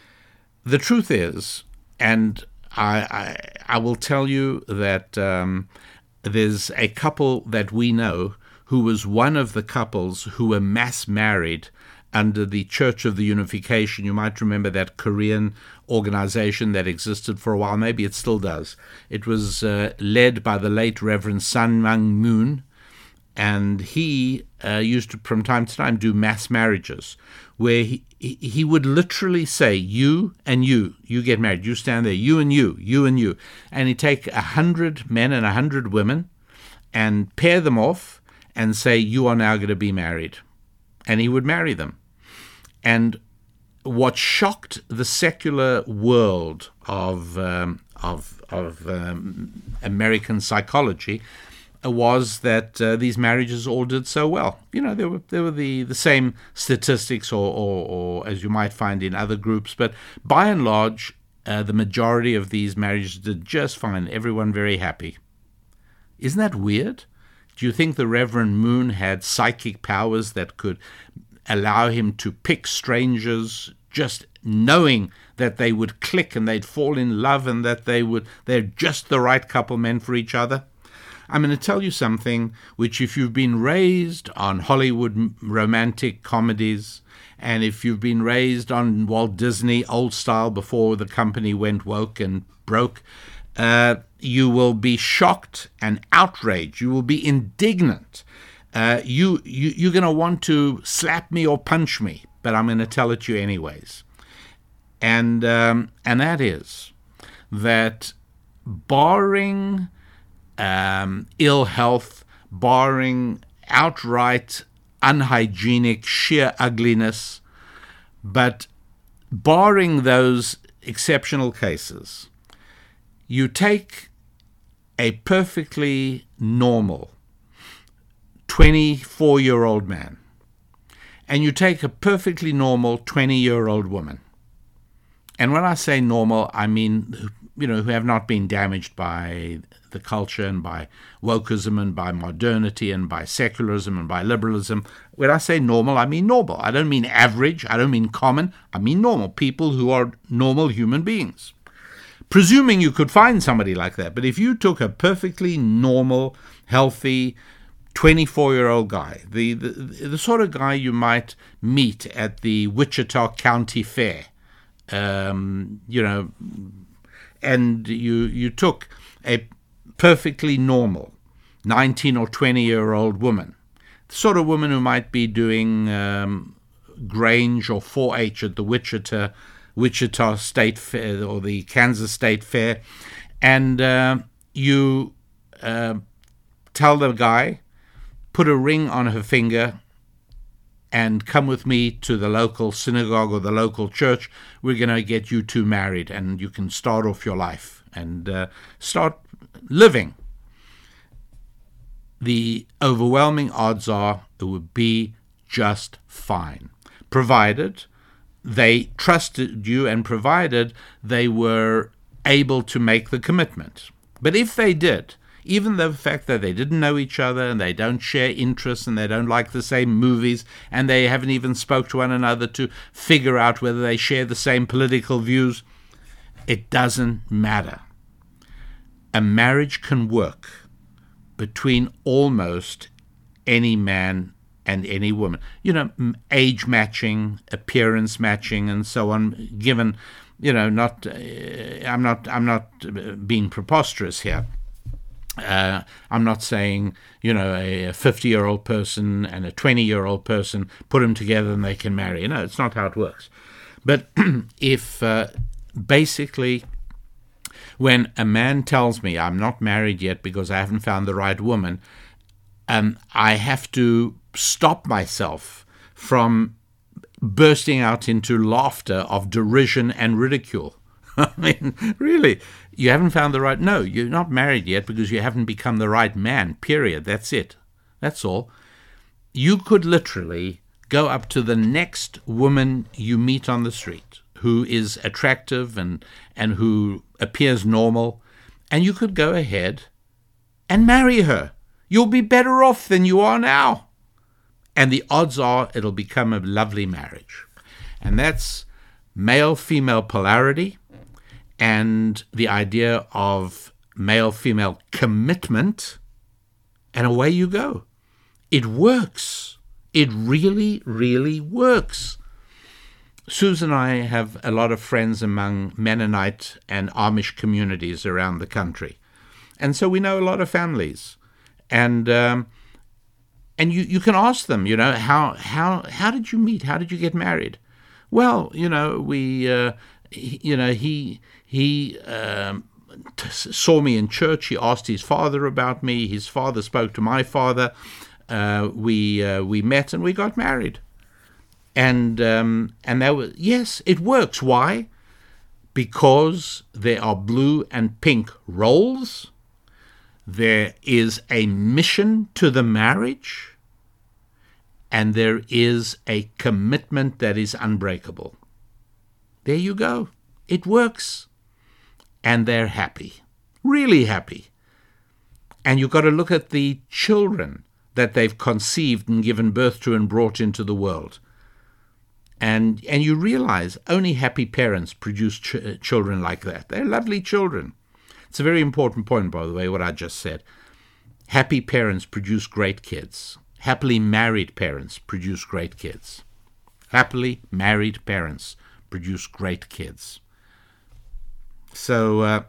The truth is, and I, I, I will tell you that um, there's a couple that we know who was one of the couples who were mass married under the Church of the Unification. You might remember that Korean organization that existed for a while. Maybe it still does. It was uh, led by the late Reverend Sun Myung Moon, and he uh, used to, from time to time, do mass marriages, where he, he would literally say, you and you, you get married, you stand there, you and you, you and you. And he'd take a hundred men and a hundred women and pair them off and say, you are now going to be married. And he would marry them. And what shocked the secular world of um, of, of um, American psychology was that uh, these marriages all did so well. You know, there were there were the, the same statistics, or, or, or as you might find in other groups, but by and large, uh, the majority of these marriages did just fine. Everyone very happy. Isn't that weird? Do you think the Reverend Moon had psychic powers that could allow him to pick strangers just knowing that they would click and they'd fall in love and that they would they're just the right couple meant for each other? I'm going to tell you something which, if you've been raised on Hollywood romantic comedies, and if you've been raised on Walt Disney old style before the company went woke and broke, uh, you will be shocked and outraged. You will be indignant. Uh, you, you, you're going to want to slap me or punch me, but I'm going to tell it to you anyways. And, um, and that is that barring Um, ill health, barring outright unhygienic, sheer ugliness, but barring those exceptional cases, you take a perfectly normal twenty-four-year-old man and you take a perfectly normal twenty-year-old woman. And when I say normal, I mean, you know, who have not been damaged by the culture and by wokeism and by modernity and by secularism and by liberalism. When I say normal, I mean normal. I don't mean average. I don't mean common. I mean normal. People who are normal human beings. Presuming you could find somebody like that. But if you took a perfectly normal, healthy, twenty-four-year-old guy, the, the the sort of guy you might meet at the Wichita County Fair, um, you know, and you you took a perfectly normal nineteen or twenty-year-old woman, the sort of woman who might be doing um, Grange or four H at the Wichita Wichita State Fair or the Kansas State Fair, and uh, you uh, tell the guy, put a ring on her finger and come with me to the local synagogue or the local church. We're going to get you two married, and you can start off your life and uh, start living. The overwhelming odds are it would be just fine, provided they trusted you and provided they were able to make the commitment. But if they did, even the fact that they didn't know each other and they don't share interests and they don't like the same movies and they haven't even spoke to one another to figure out whether they share the same political views, it doesn't matter. A marriage can work between almost any man and any woman. You know, age matching, appearance matching, and so on. Given, you know, not, uh, I'm not, I'm not being preposterous here. Uh, I'm not saying, you know, a fifty-year-old person and a twenty-year-old person, put them together and they can marry. No, it's not how it works. But if uh, basically, when a man tells me I'm not married yet because I haven't found the right woman, um, I have to stop myself from bursting out into laughter of derision and ridicule. I mean, really, you haven't found the right... No, you're not married yet because you haven't become the right man, period. That's it. That's all. You could literally go up to the next woman you meet on the street who is attractive and, and who appears normal, and you could go ahead and marry her. You'll be better off than you are now. And the odds are it'll become a lovely marriage. And that's male-female polarity and the idea of male-female commitment, and away you go. It works. It really, really works. Susan and I have a lot of friends among Mennonite and Amish communities around the country. And so we know a lot of families. And um, and you, you can ask them, you know, how how how did you meet? How did you get married? Well, you know, we, uh, he, you know, he he um, t- saw me in church. He asked his father about me. His father spoke to my father. Uh, we uh, we met and we got married. And um, and that was, yes, it works. Why? Because there are blue and pink roles. There is a mission to the marriage, and there is a commitment that is unbreakable. There you go. It works. And they're happy, really happy. And you've got to look at the children that they've conceived and given birth to and brought into the world. And and you realize only happy parents produce ch- children like that. They're lovely children. It's a very important point, by the way, what I just said. Happy parents produce great kids. Happily married parents produce great kids. Happily married parents produce great kids. So, uh,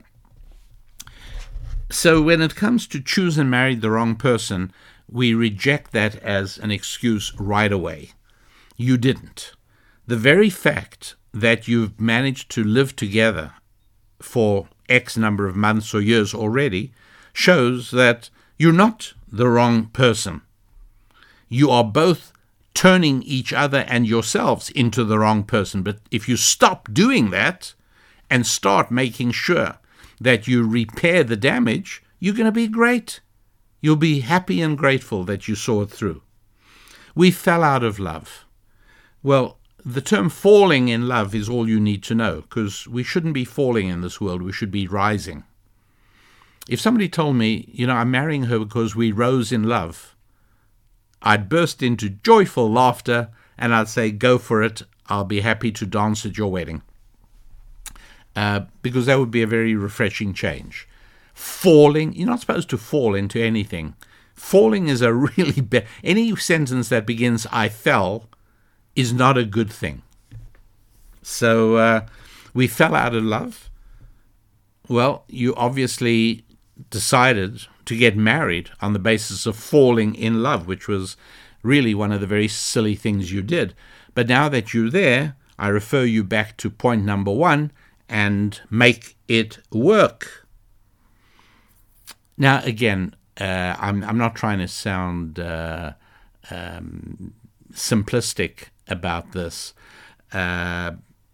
so when it comes to choose and marry the wrong person, we reject that as an excuse right away. You didn't. The very fact that you've managed to live together for X number of months or years already shows that you're not the wrong person. You are both turning each other and yourselves into the wrong person. But if you stop doing that and start making sure that you repair the damage, you're going to be great. You'll be happy and grateful that you saw it through. We fell out of love. Well, the term falling in love is all you need to know, because we shouldn't be falling in this world. We should be rising. If somebody told me, you know, I'm marrying her because we rose in love, I'd burst into joyful laughter and I'd say, go for it. I'll be happy to dance at your wedding. Uh, because that would be a very refreshing change. Falling, you're not supposed to fall into anything. falling is a really bad, any sentence that begins I fell is not a good thing. So uh, we fell out of love. Well, you obviously decided to get married on the basis of falling in love, which was really one of the very silly things you did. But now that you're there, I refer you back to point number one and make it work. Now, again, uh, I'm, I'm not trying to sound uh, um, simplistic about this. Uh,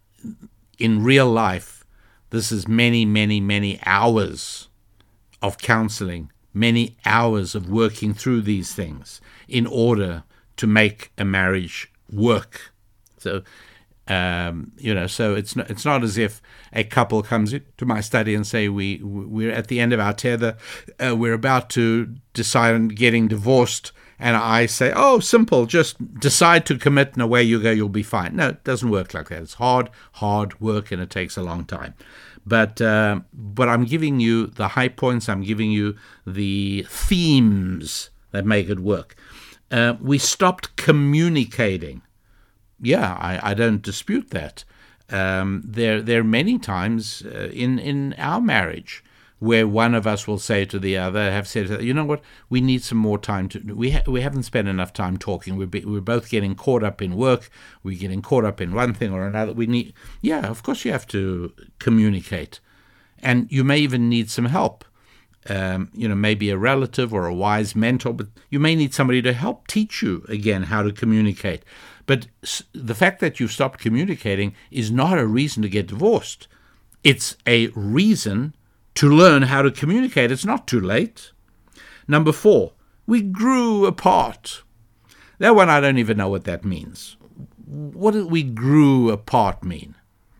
in real life, this is many, many, many hours of counseling, many hours of working through these things in order to make a marriage work. So, um, you know, so it's not, it's not as if a couple comes to my study and say, we, we're at the end of our tether, uh, we're about to decide on getting divorced, and I say, oh, simple, just decide to commit, and away you go, you'll be fine. No, it doesn't work like that. It's hard, hard work, and it takes a long time. But uh, but I'm giving you the high points. I'm giving you the themes that make it work. Uh, we stopped communicating. Yeah, I, I don't dispute that. Um, there there are many times uh, in in our marriage where one of us will say to the other, have said, you know what, we need some more time to. We ha- we haven't spent enough time talking. We're be, we're both getting caught up in work. We're getting caught up in one thing or another. We need, yeah, of course you have to communicate, and you may even need some help. Um, you know, maybe a relative or a wise mentor, but you may need somebody to help teach you again how to communicate. But the fact that you've stopped communicating is not a reason to get divorced. It's a reason to learn how to communicate. It's not too late. Number four, we grew apart. That one, I don't even know what that means. What did we grew apart mean?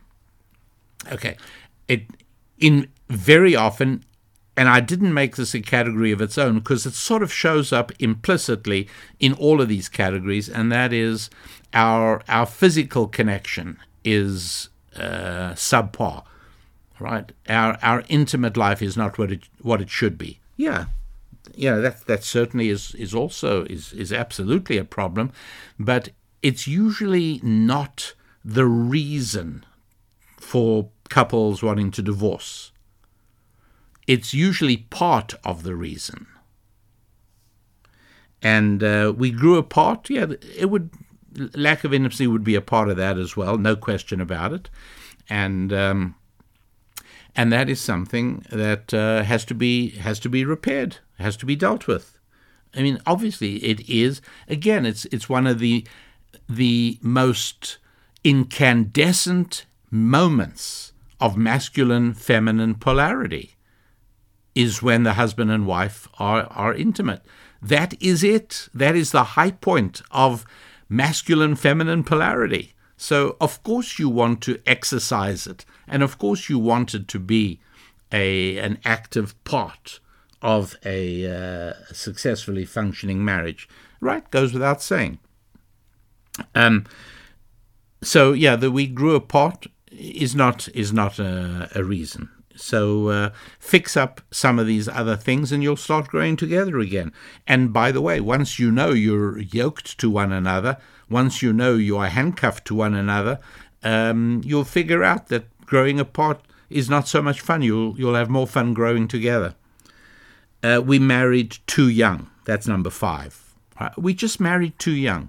Okay, it in very often, and I didn't make this a category of its own because it sort of shows up implicitly in all of these categories, and that is our our physical connection is uh, subpar. Right, our our intimate life is not what it what it should be. Yeah, yeah, that that certainly is is also is is absolutely a problem, but it's usually not the reason for couples wanting to divorce. It's usually part of the reason. And uh, we grew apart. Yeah, it would lack of intimacy would be a part of that as well, no question about it, and. Um, And that is something that uh, has to be has to be repaired, has to be dealt with. I mean, obviously, it is. Again, it's it's one of the the most incandescent moments of masculine-feminine polarity is when the husband and wife are are intimate. That is it. That is the high point of masculine-feminine polarity. So, of course, you want to exercise it. And, of course, you want it to be a an active part of a uh, successfully functioning marriage. Right? Goes without saying. Um. So, yeah, that we grew apart is not is not a, a reason. So uh, fix up some of these other things and you'll start growing together again. And by the way, once you know you're yoked to one another, once you know you are handcuffed to one another, um, you'll figure out that growing apart is not so much fun. You'll you'll have more fun growing together. Uh, we married too young. That's number five. Uh, we just married too young.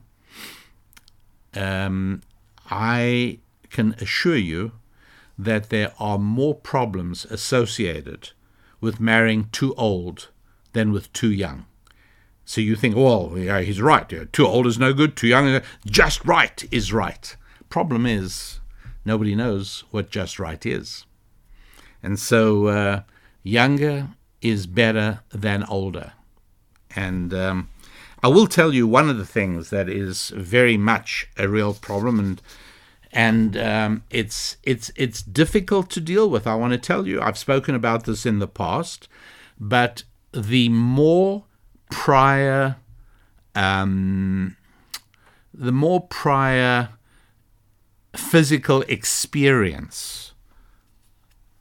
Um, I can assure you that there are more problems associated with marrying too old than with too young. So you think, well, yeah, he's right. Too old is no good. Too young, just right is right. Problem is, nobody knows what just right is. And so uh, younger is better than older. And um, I will tell you one of the things that is very much a real problem, and and um, it's it's it's difficult to deal with. I want to tell you, I've spoken about this in the past, but the more prior, um, the more prior physical experience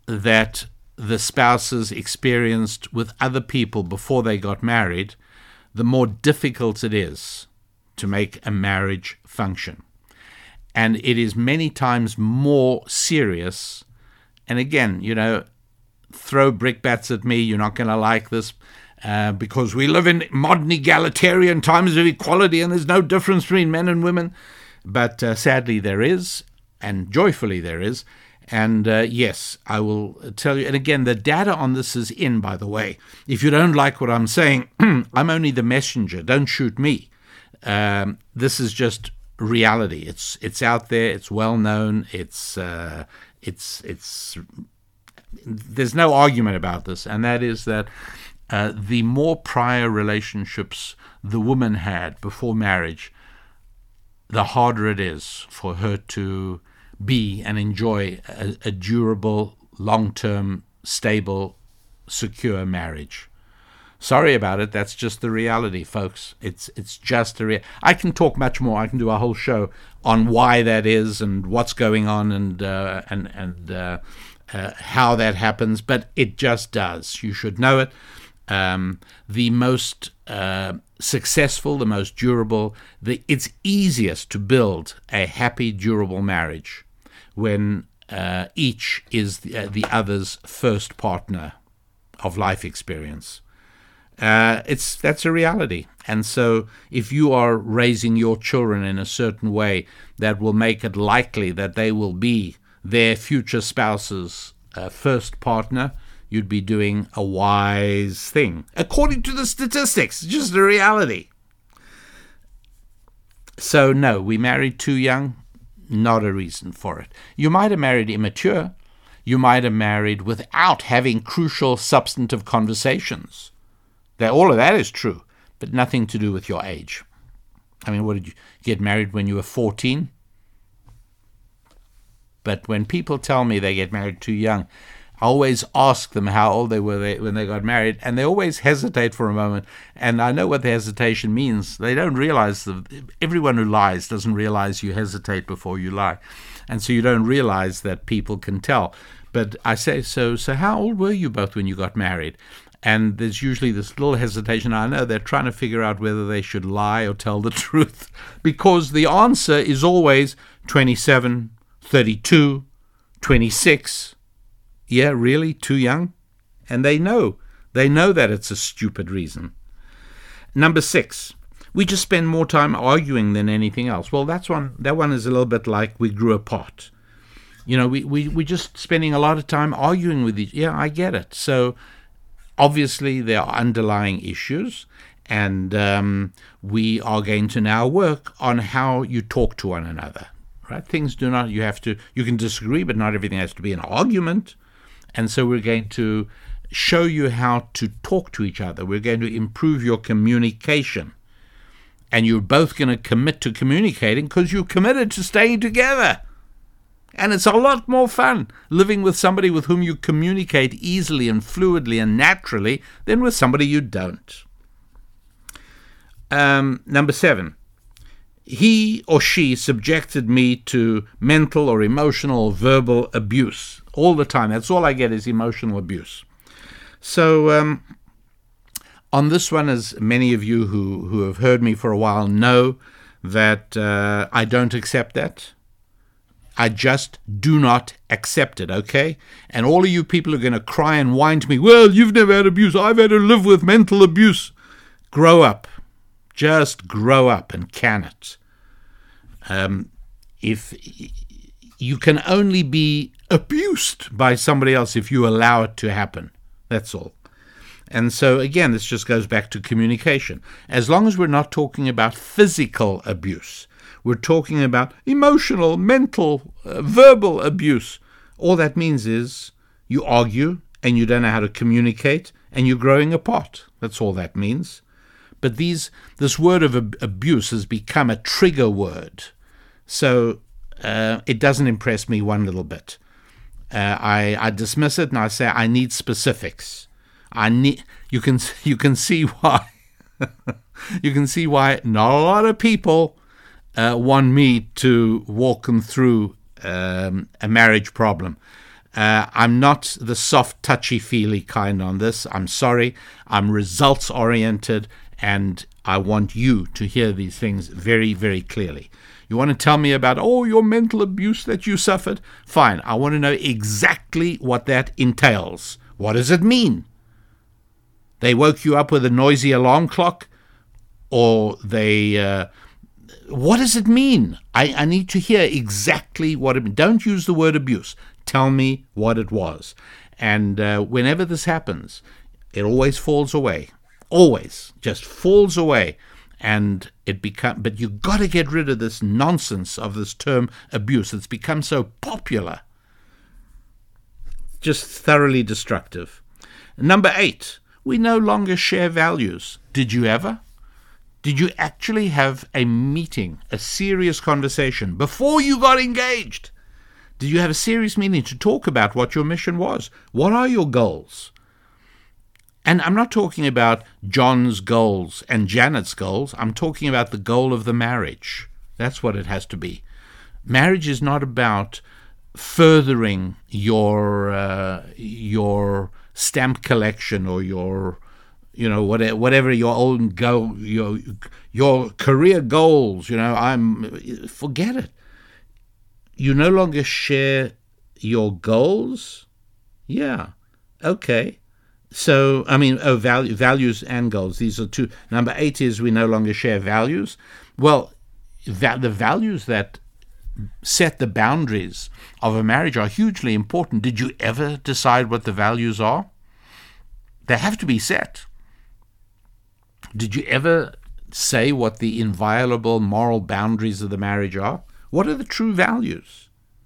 that the spouses experienced with other people before they got married, the more difficult it is to make a marriage function. And it is many times more serious. And again, you know, throw brickbats at me, you're not going to like this, uh, because we live in modern egalitarian times of equality and there's no difference between men and women. But uh, sadly there is, and joyfully there is. And uh, yes, I will tell you, and again, the data on this is in, by the way. If you don't like what I'm saying, I'm only the messenger. Don't shoot me. Um, this is just reality. It's it's out there. It's well known. It's uh, it's it's. There's no argument about this, and that is that uh, the more prior relationships the woman had before marriage, the harder it is for her to be and enjoy a, a durable, long-term, stable, secure marriage. Sorry about it. That's just the reality, folks. It's it's just a real. I can talk much more. I can do a whole show on why that is and what's going on and uh, and and uh, uh, how that happens. But it just does. You should know it. Um, the most uh, successful, the most durable. The it's easiest to build a happy, durable marriage when uh, each is the, uh, the other's first partner of life experience. Uh, it's that's a reality. And so if you are raising your children in a certain way that will make it likely that they will be their future spouse's uh, first partner, you'd be doing a wise thing. According to the statistics, it's just a reality. So no, we married too young, not a reason for it. You might have married immature. You might have married without having crucial substantive conversations. That all of that is true, but nothing to do with your age. I mean, what did you get married when you were fourteen? But when people tell me they get married too young, I always ask them how old they were when they got married, and they always hesitate for a moment. And I know what the hesitation means. They don't realize that everyone who lies doesn't realize you hesitate before you lie, and so you don't realize that people can tell. But I say, so so how old were you both when you got married? And there's usually this little hesitation. I know they're trying to figure out whether they should lie or tell the truth, because the answer is always twenty-seven, thirty-two, twenty-six. Yeah, really? Too young? And they know. They know that it's a stupid reason. Number six, we just spend more time arguing than anything else. Well, that's one. That one is a little bit like we grew apart. You know, we, we, we're just spending a lot of time arguing with each other. Yeah, I get it. So obviously, there are underlying issues, and um, we are going to now work on how you talk to one another. Right? Things do not, you have to, you can disagree, but not everything has to be an argument. And so we're going to show you how to talk to each other. We're going to improve your communication. And you're both going to commit to communicating because you're committed to staying together. And it's a lot more fun living with somebody with whom you communicate easily and fluidly and naturally than with somebody you don't. Um, number seven, he or she subjected me to mental or emotional or verbal abuse all the time. That's all I get is emotional abuse. So um, on this one, as many of you who, who have heard me for a while know, that uh, I don't accept that. I just do not accept it, okay? And all of you people are going to cry and whine to me, well, you've never had abuse. I've had to live with mental abuse. Grow up. Just grow up and can it. Um, if you can only be abused by somebody else if you allow it to happen. That's all. And so, again, this just goes back to communication. As long as we're not talking about physical abuse, we're talking about emotional, mental, uh, verbal abuse. All that means is you argue and you don't know how to communicate and you're growing apart. That's all that means. But these, this word of ab- abuse has become a trigger word. So uh, it doesn't impress me one little bit. Uh, I, I dismiss it and I say I need specifics. I need. You can you can see why. You can see why not a lot of people uh, want me to walk them through um, a marriage problem. Uh, I'm not the soft, touchy-feely kind on this. I'm sorry. I'm results-oriented, And I want you to hear these things very, very clearly. You want to tell me about, oh, your mental abuse that you suffered? Fine. I want to know exactly what that entails. What does it mean? They woke you up with a noisy alarm clock? Or they... Uh, what does it mean? I, I need to hear exactly what it means. Don't use the word abuse. Tell me what it was. And uh, whenever this happens, it always falls away. Always. Just falls away. And it become, but you got to get rid of this nonsense of this term abuse. It's become so popular. Just thoroughly destructive. Number eight, we no longer share values. Did you ever? Did you actually have a meeting, a serious conversation before you got engaged? Did you have a serious meeting to talk about what your mission was? What are your goals? And I'm not talking about John's goals and Janet's goals. I'm talking about the goal of the marriage. That's what it has to be. Marriage is not about furthering your uh, your stamp collection or your, you know, whatever, whatever your own goal, your your career goals. You know, I'm forget it. You no longer share your goals. Yeah, okay. So, I mean, oh, value, values and goals. These are two. Number eight is we no longer share values. Well, va- the values that set the boundaries of a marriage are hugely important. Did you ever decide what the values are? They have to be set. Did you ever say what the inviolable moral boundaries of the marriage are? What are the true values?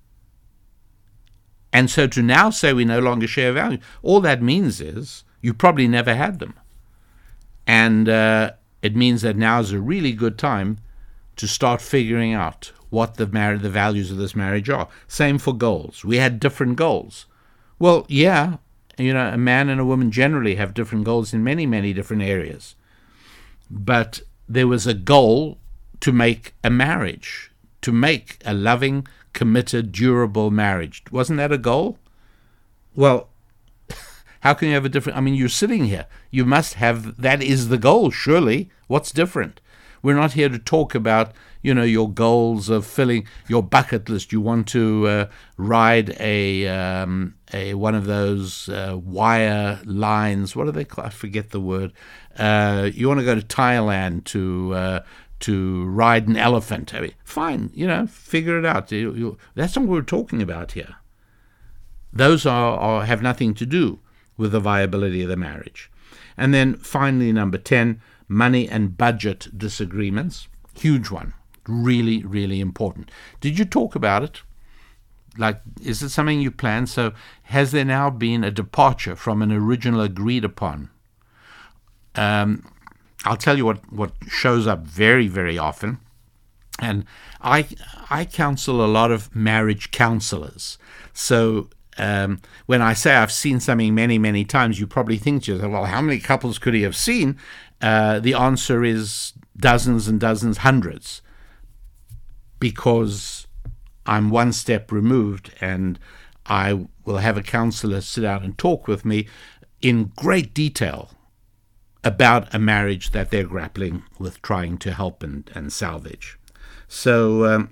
And so to now say we no longer share values, all that means is you probably never had them. And uh, it means that now is a really good time to start figuring out what the mar- the values of this marriage are. Same for goals. We had different goals. Well, yeah, you know, a man and a woman generally have different goals in many, many different areas. But there was a goal to make a marriage, to make a loving, committed, durable marriage. Wasn't that a goal? Well, how can you have a different... I mean, you're sitting here. You must have... That is the goal, surely. What's different? We're not here to talk about, you know, your goals of filling your bucket list. You want to uh, ride a um, a one of those uh, wire lines. What are they called? I forget the word. Uh, you want to go to Thailand to... Uh, to ride an elephant. I mean, fine, you know, figure it out. You, you, that's not what we're talking about here. Those are, are have nothing to do with the viability of the marriage. And then finally, number ten, money and budget disagreements. Huge one. Really, really important. Did you talk about it? Like, is it something you planned? So has there now been a departure from an original agreed upon? Um, I'll tell you what, what shows up very, very often. And I I counsel a lot of marriage counselors. So um, when I say I've seen something many, many times, you probably think to yourself, well, how many couples could he have seen? Uh, the answer is dozens and dozens, hundreds. Because I'm one step removed and I will have a counselor sit down and talk with me in great detail about a marriage that they're grappling with trying to help and, and salvage. So um,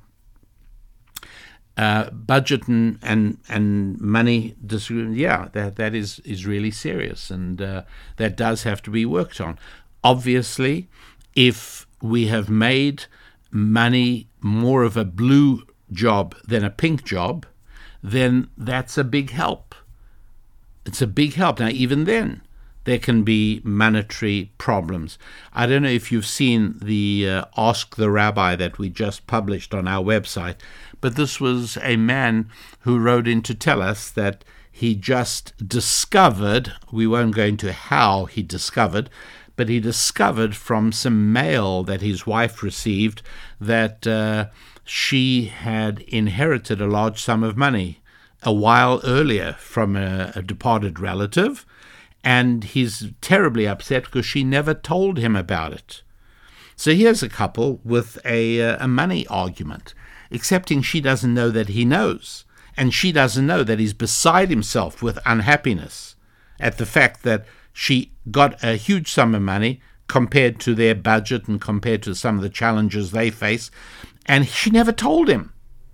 uh, budget and, and, and money, yeah, that, that is, is really serious, and uh, that does have to be worked on. Obviously, if we have made money more of a blue job than a pink job, then that's a big help. It's a big help. Now, even then, there can be monetary problems. I don't know if you've seen the uh, Ask the Rabbi that we just published on our website, but this was a man who wrote in to tell us that he just discovered, we won't go into how he discovered, but he discovered from some mail that his wife received that uh, she had inherited a large sum of money a while earlier from a, a departed relative. And he's terribly upset because she never told him about it. So here's a couple with a, uh, a money argument, excepting she doesn't know that he knows. And she doesn't know that he's beside himself with unhappiness at the fact that she got a huge sum of money, compared to their budget and compared to some of the challenges they face. And she never told him.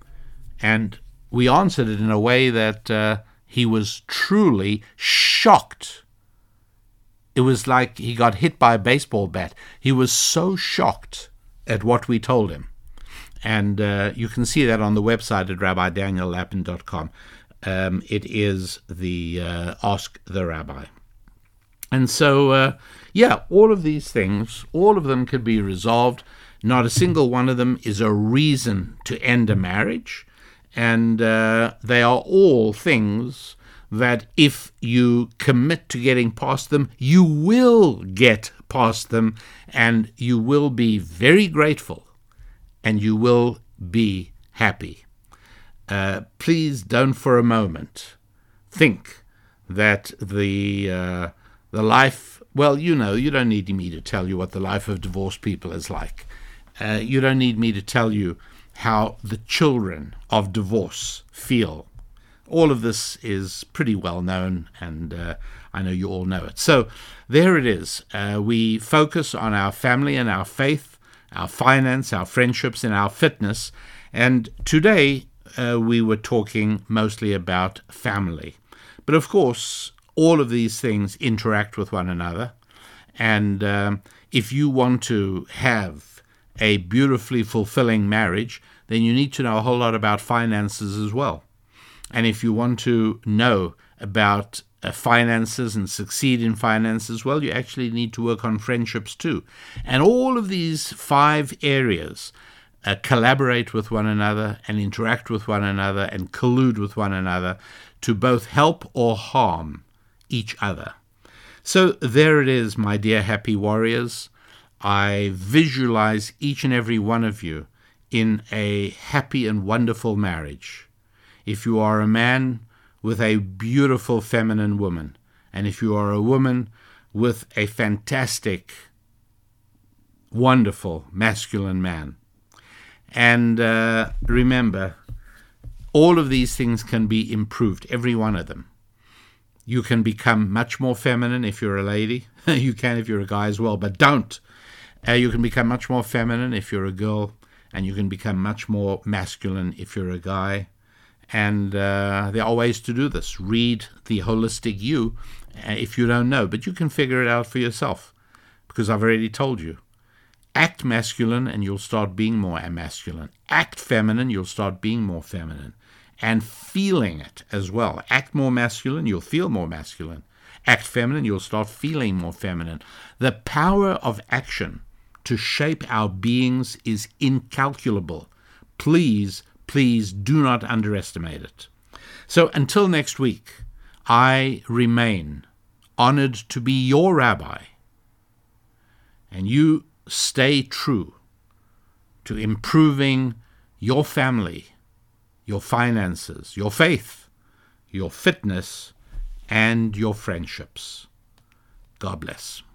And we answered it in a way that uh, he was truly shocked. It was like he got hit by a baseball bat. He was so shocked at what we told him. And uh, you can see that on the website at rabbi daniel lapin dot com. Um, it is the uh, Ask the Rabbi. And so, uh, yeah, all of these things, all of them could be resolved. Not a single one of them is a reason to end a marriage. And uh, they are all things that if you commit to getting past them, you will get past them, and you will be very grateful, and you will be happy. Uh, please don't for a moment think that the uh, the life, well, you know, you don't need me to tell you what the life of divorced people is like. Uh, you don't need me to tell you how the children of divorce feel. All of this is pretty well known, and uh, I know you all know it. So there it is. Uh, we focus on our family and our faith, our finance, our friendships, and our fitness. And today uh, we were talking mostly about family. But of course, all of these things interact with one another. And um, if you want to have a beautifully fulfilling marriage, then you need to know a whole lot about finances as well. And if you want to know about uh, finances and succeed in finances, well, you actually need to work on friendships too. And all of these five areas uh, collaborate with one another and interact with one another and collude with one another to both help or harm each other. So there it is, my dear happy warriors. I visualize each and every one of you in a happy and wonderful marriage. If you are a man with a beautiful feminine woman, and if you are a woman with a fantastic, wonderful masculine man. And uh, remember, all of these things can be improved, every one of them. You can become much more feminine if you're a lady. You can if you're a guy as well, but don't. Uh, you can become much more feminine if you're a girl, and you can become much more masculine if you're a guy. And uh, there are ways to do this. Read The Holistic You uh, if you don't know, but you can figure it out for yourself, because I've already told you. Act masculine and you'll start being more masculine. Act feminine, you'll start being more feminine. And feeling it as well. Act more masculine, you'll feel more masculine. Act feminine, you'll start feeling more feminine. The power of action to shape our beings is incalculable. Please, please do not underestimate it. So until next week, I remain honored to be your rabbi, and you stay true to improving your family, your finances, your faith, your fitness, and your friendships. God bless.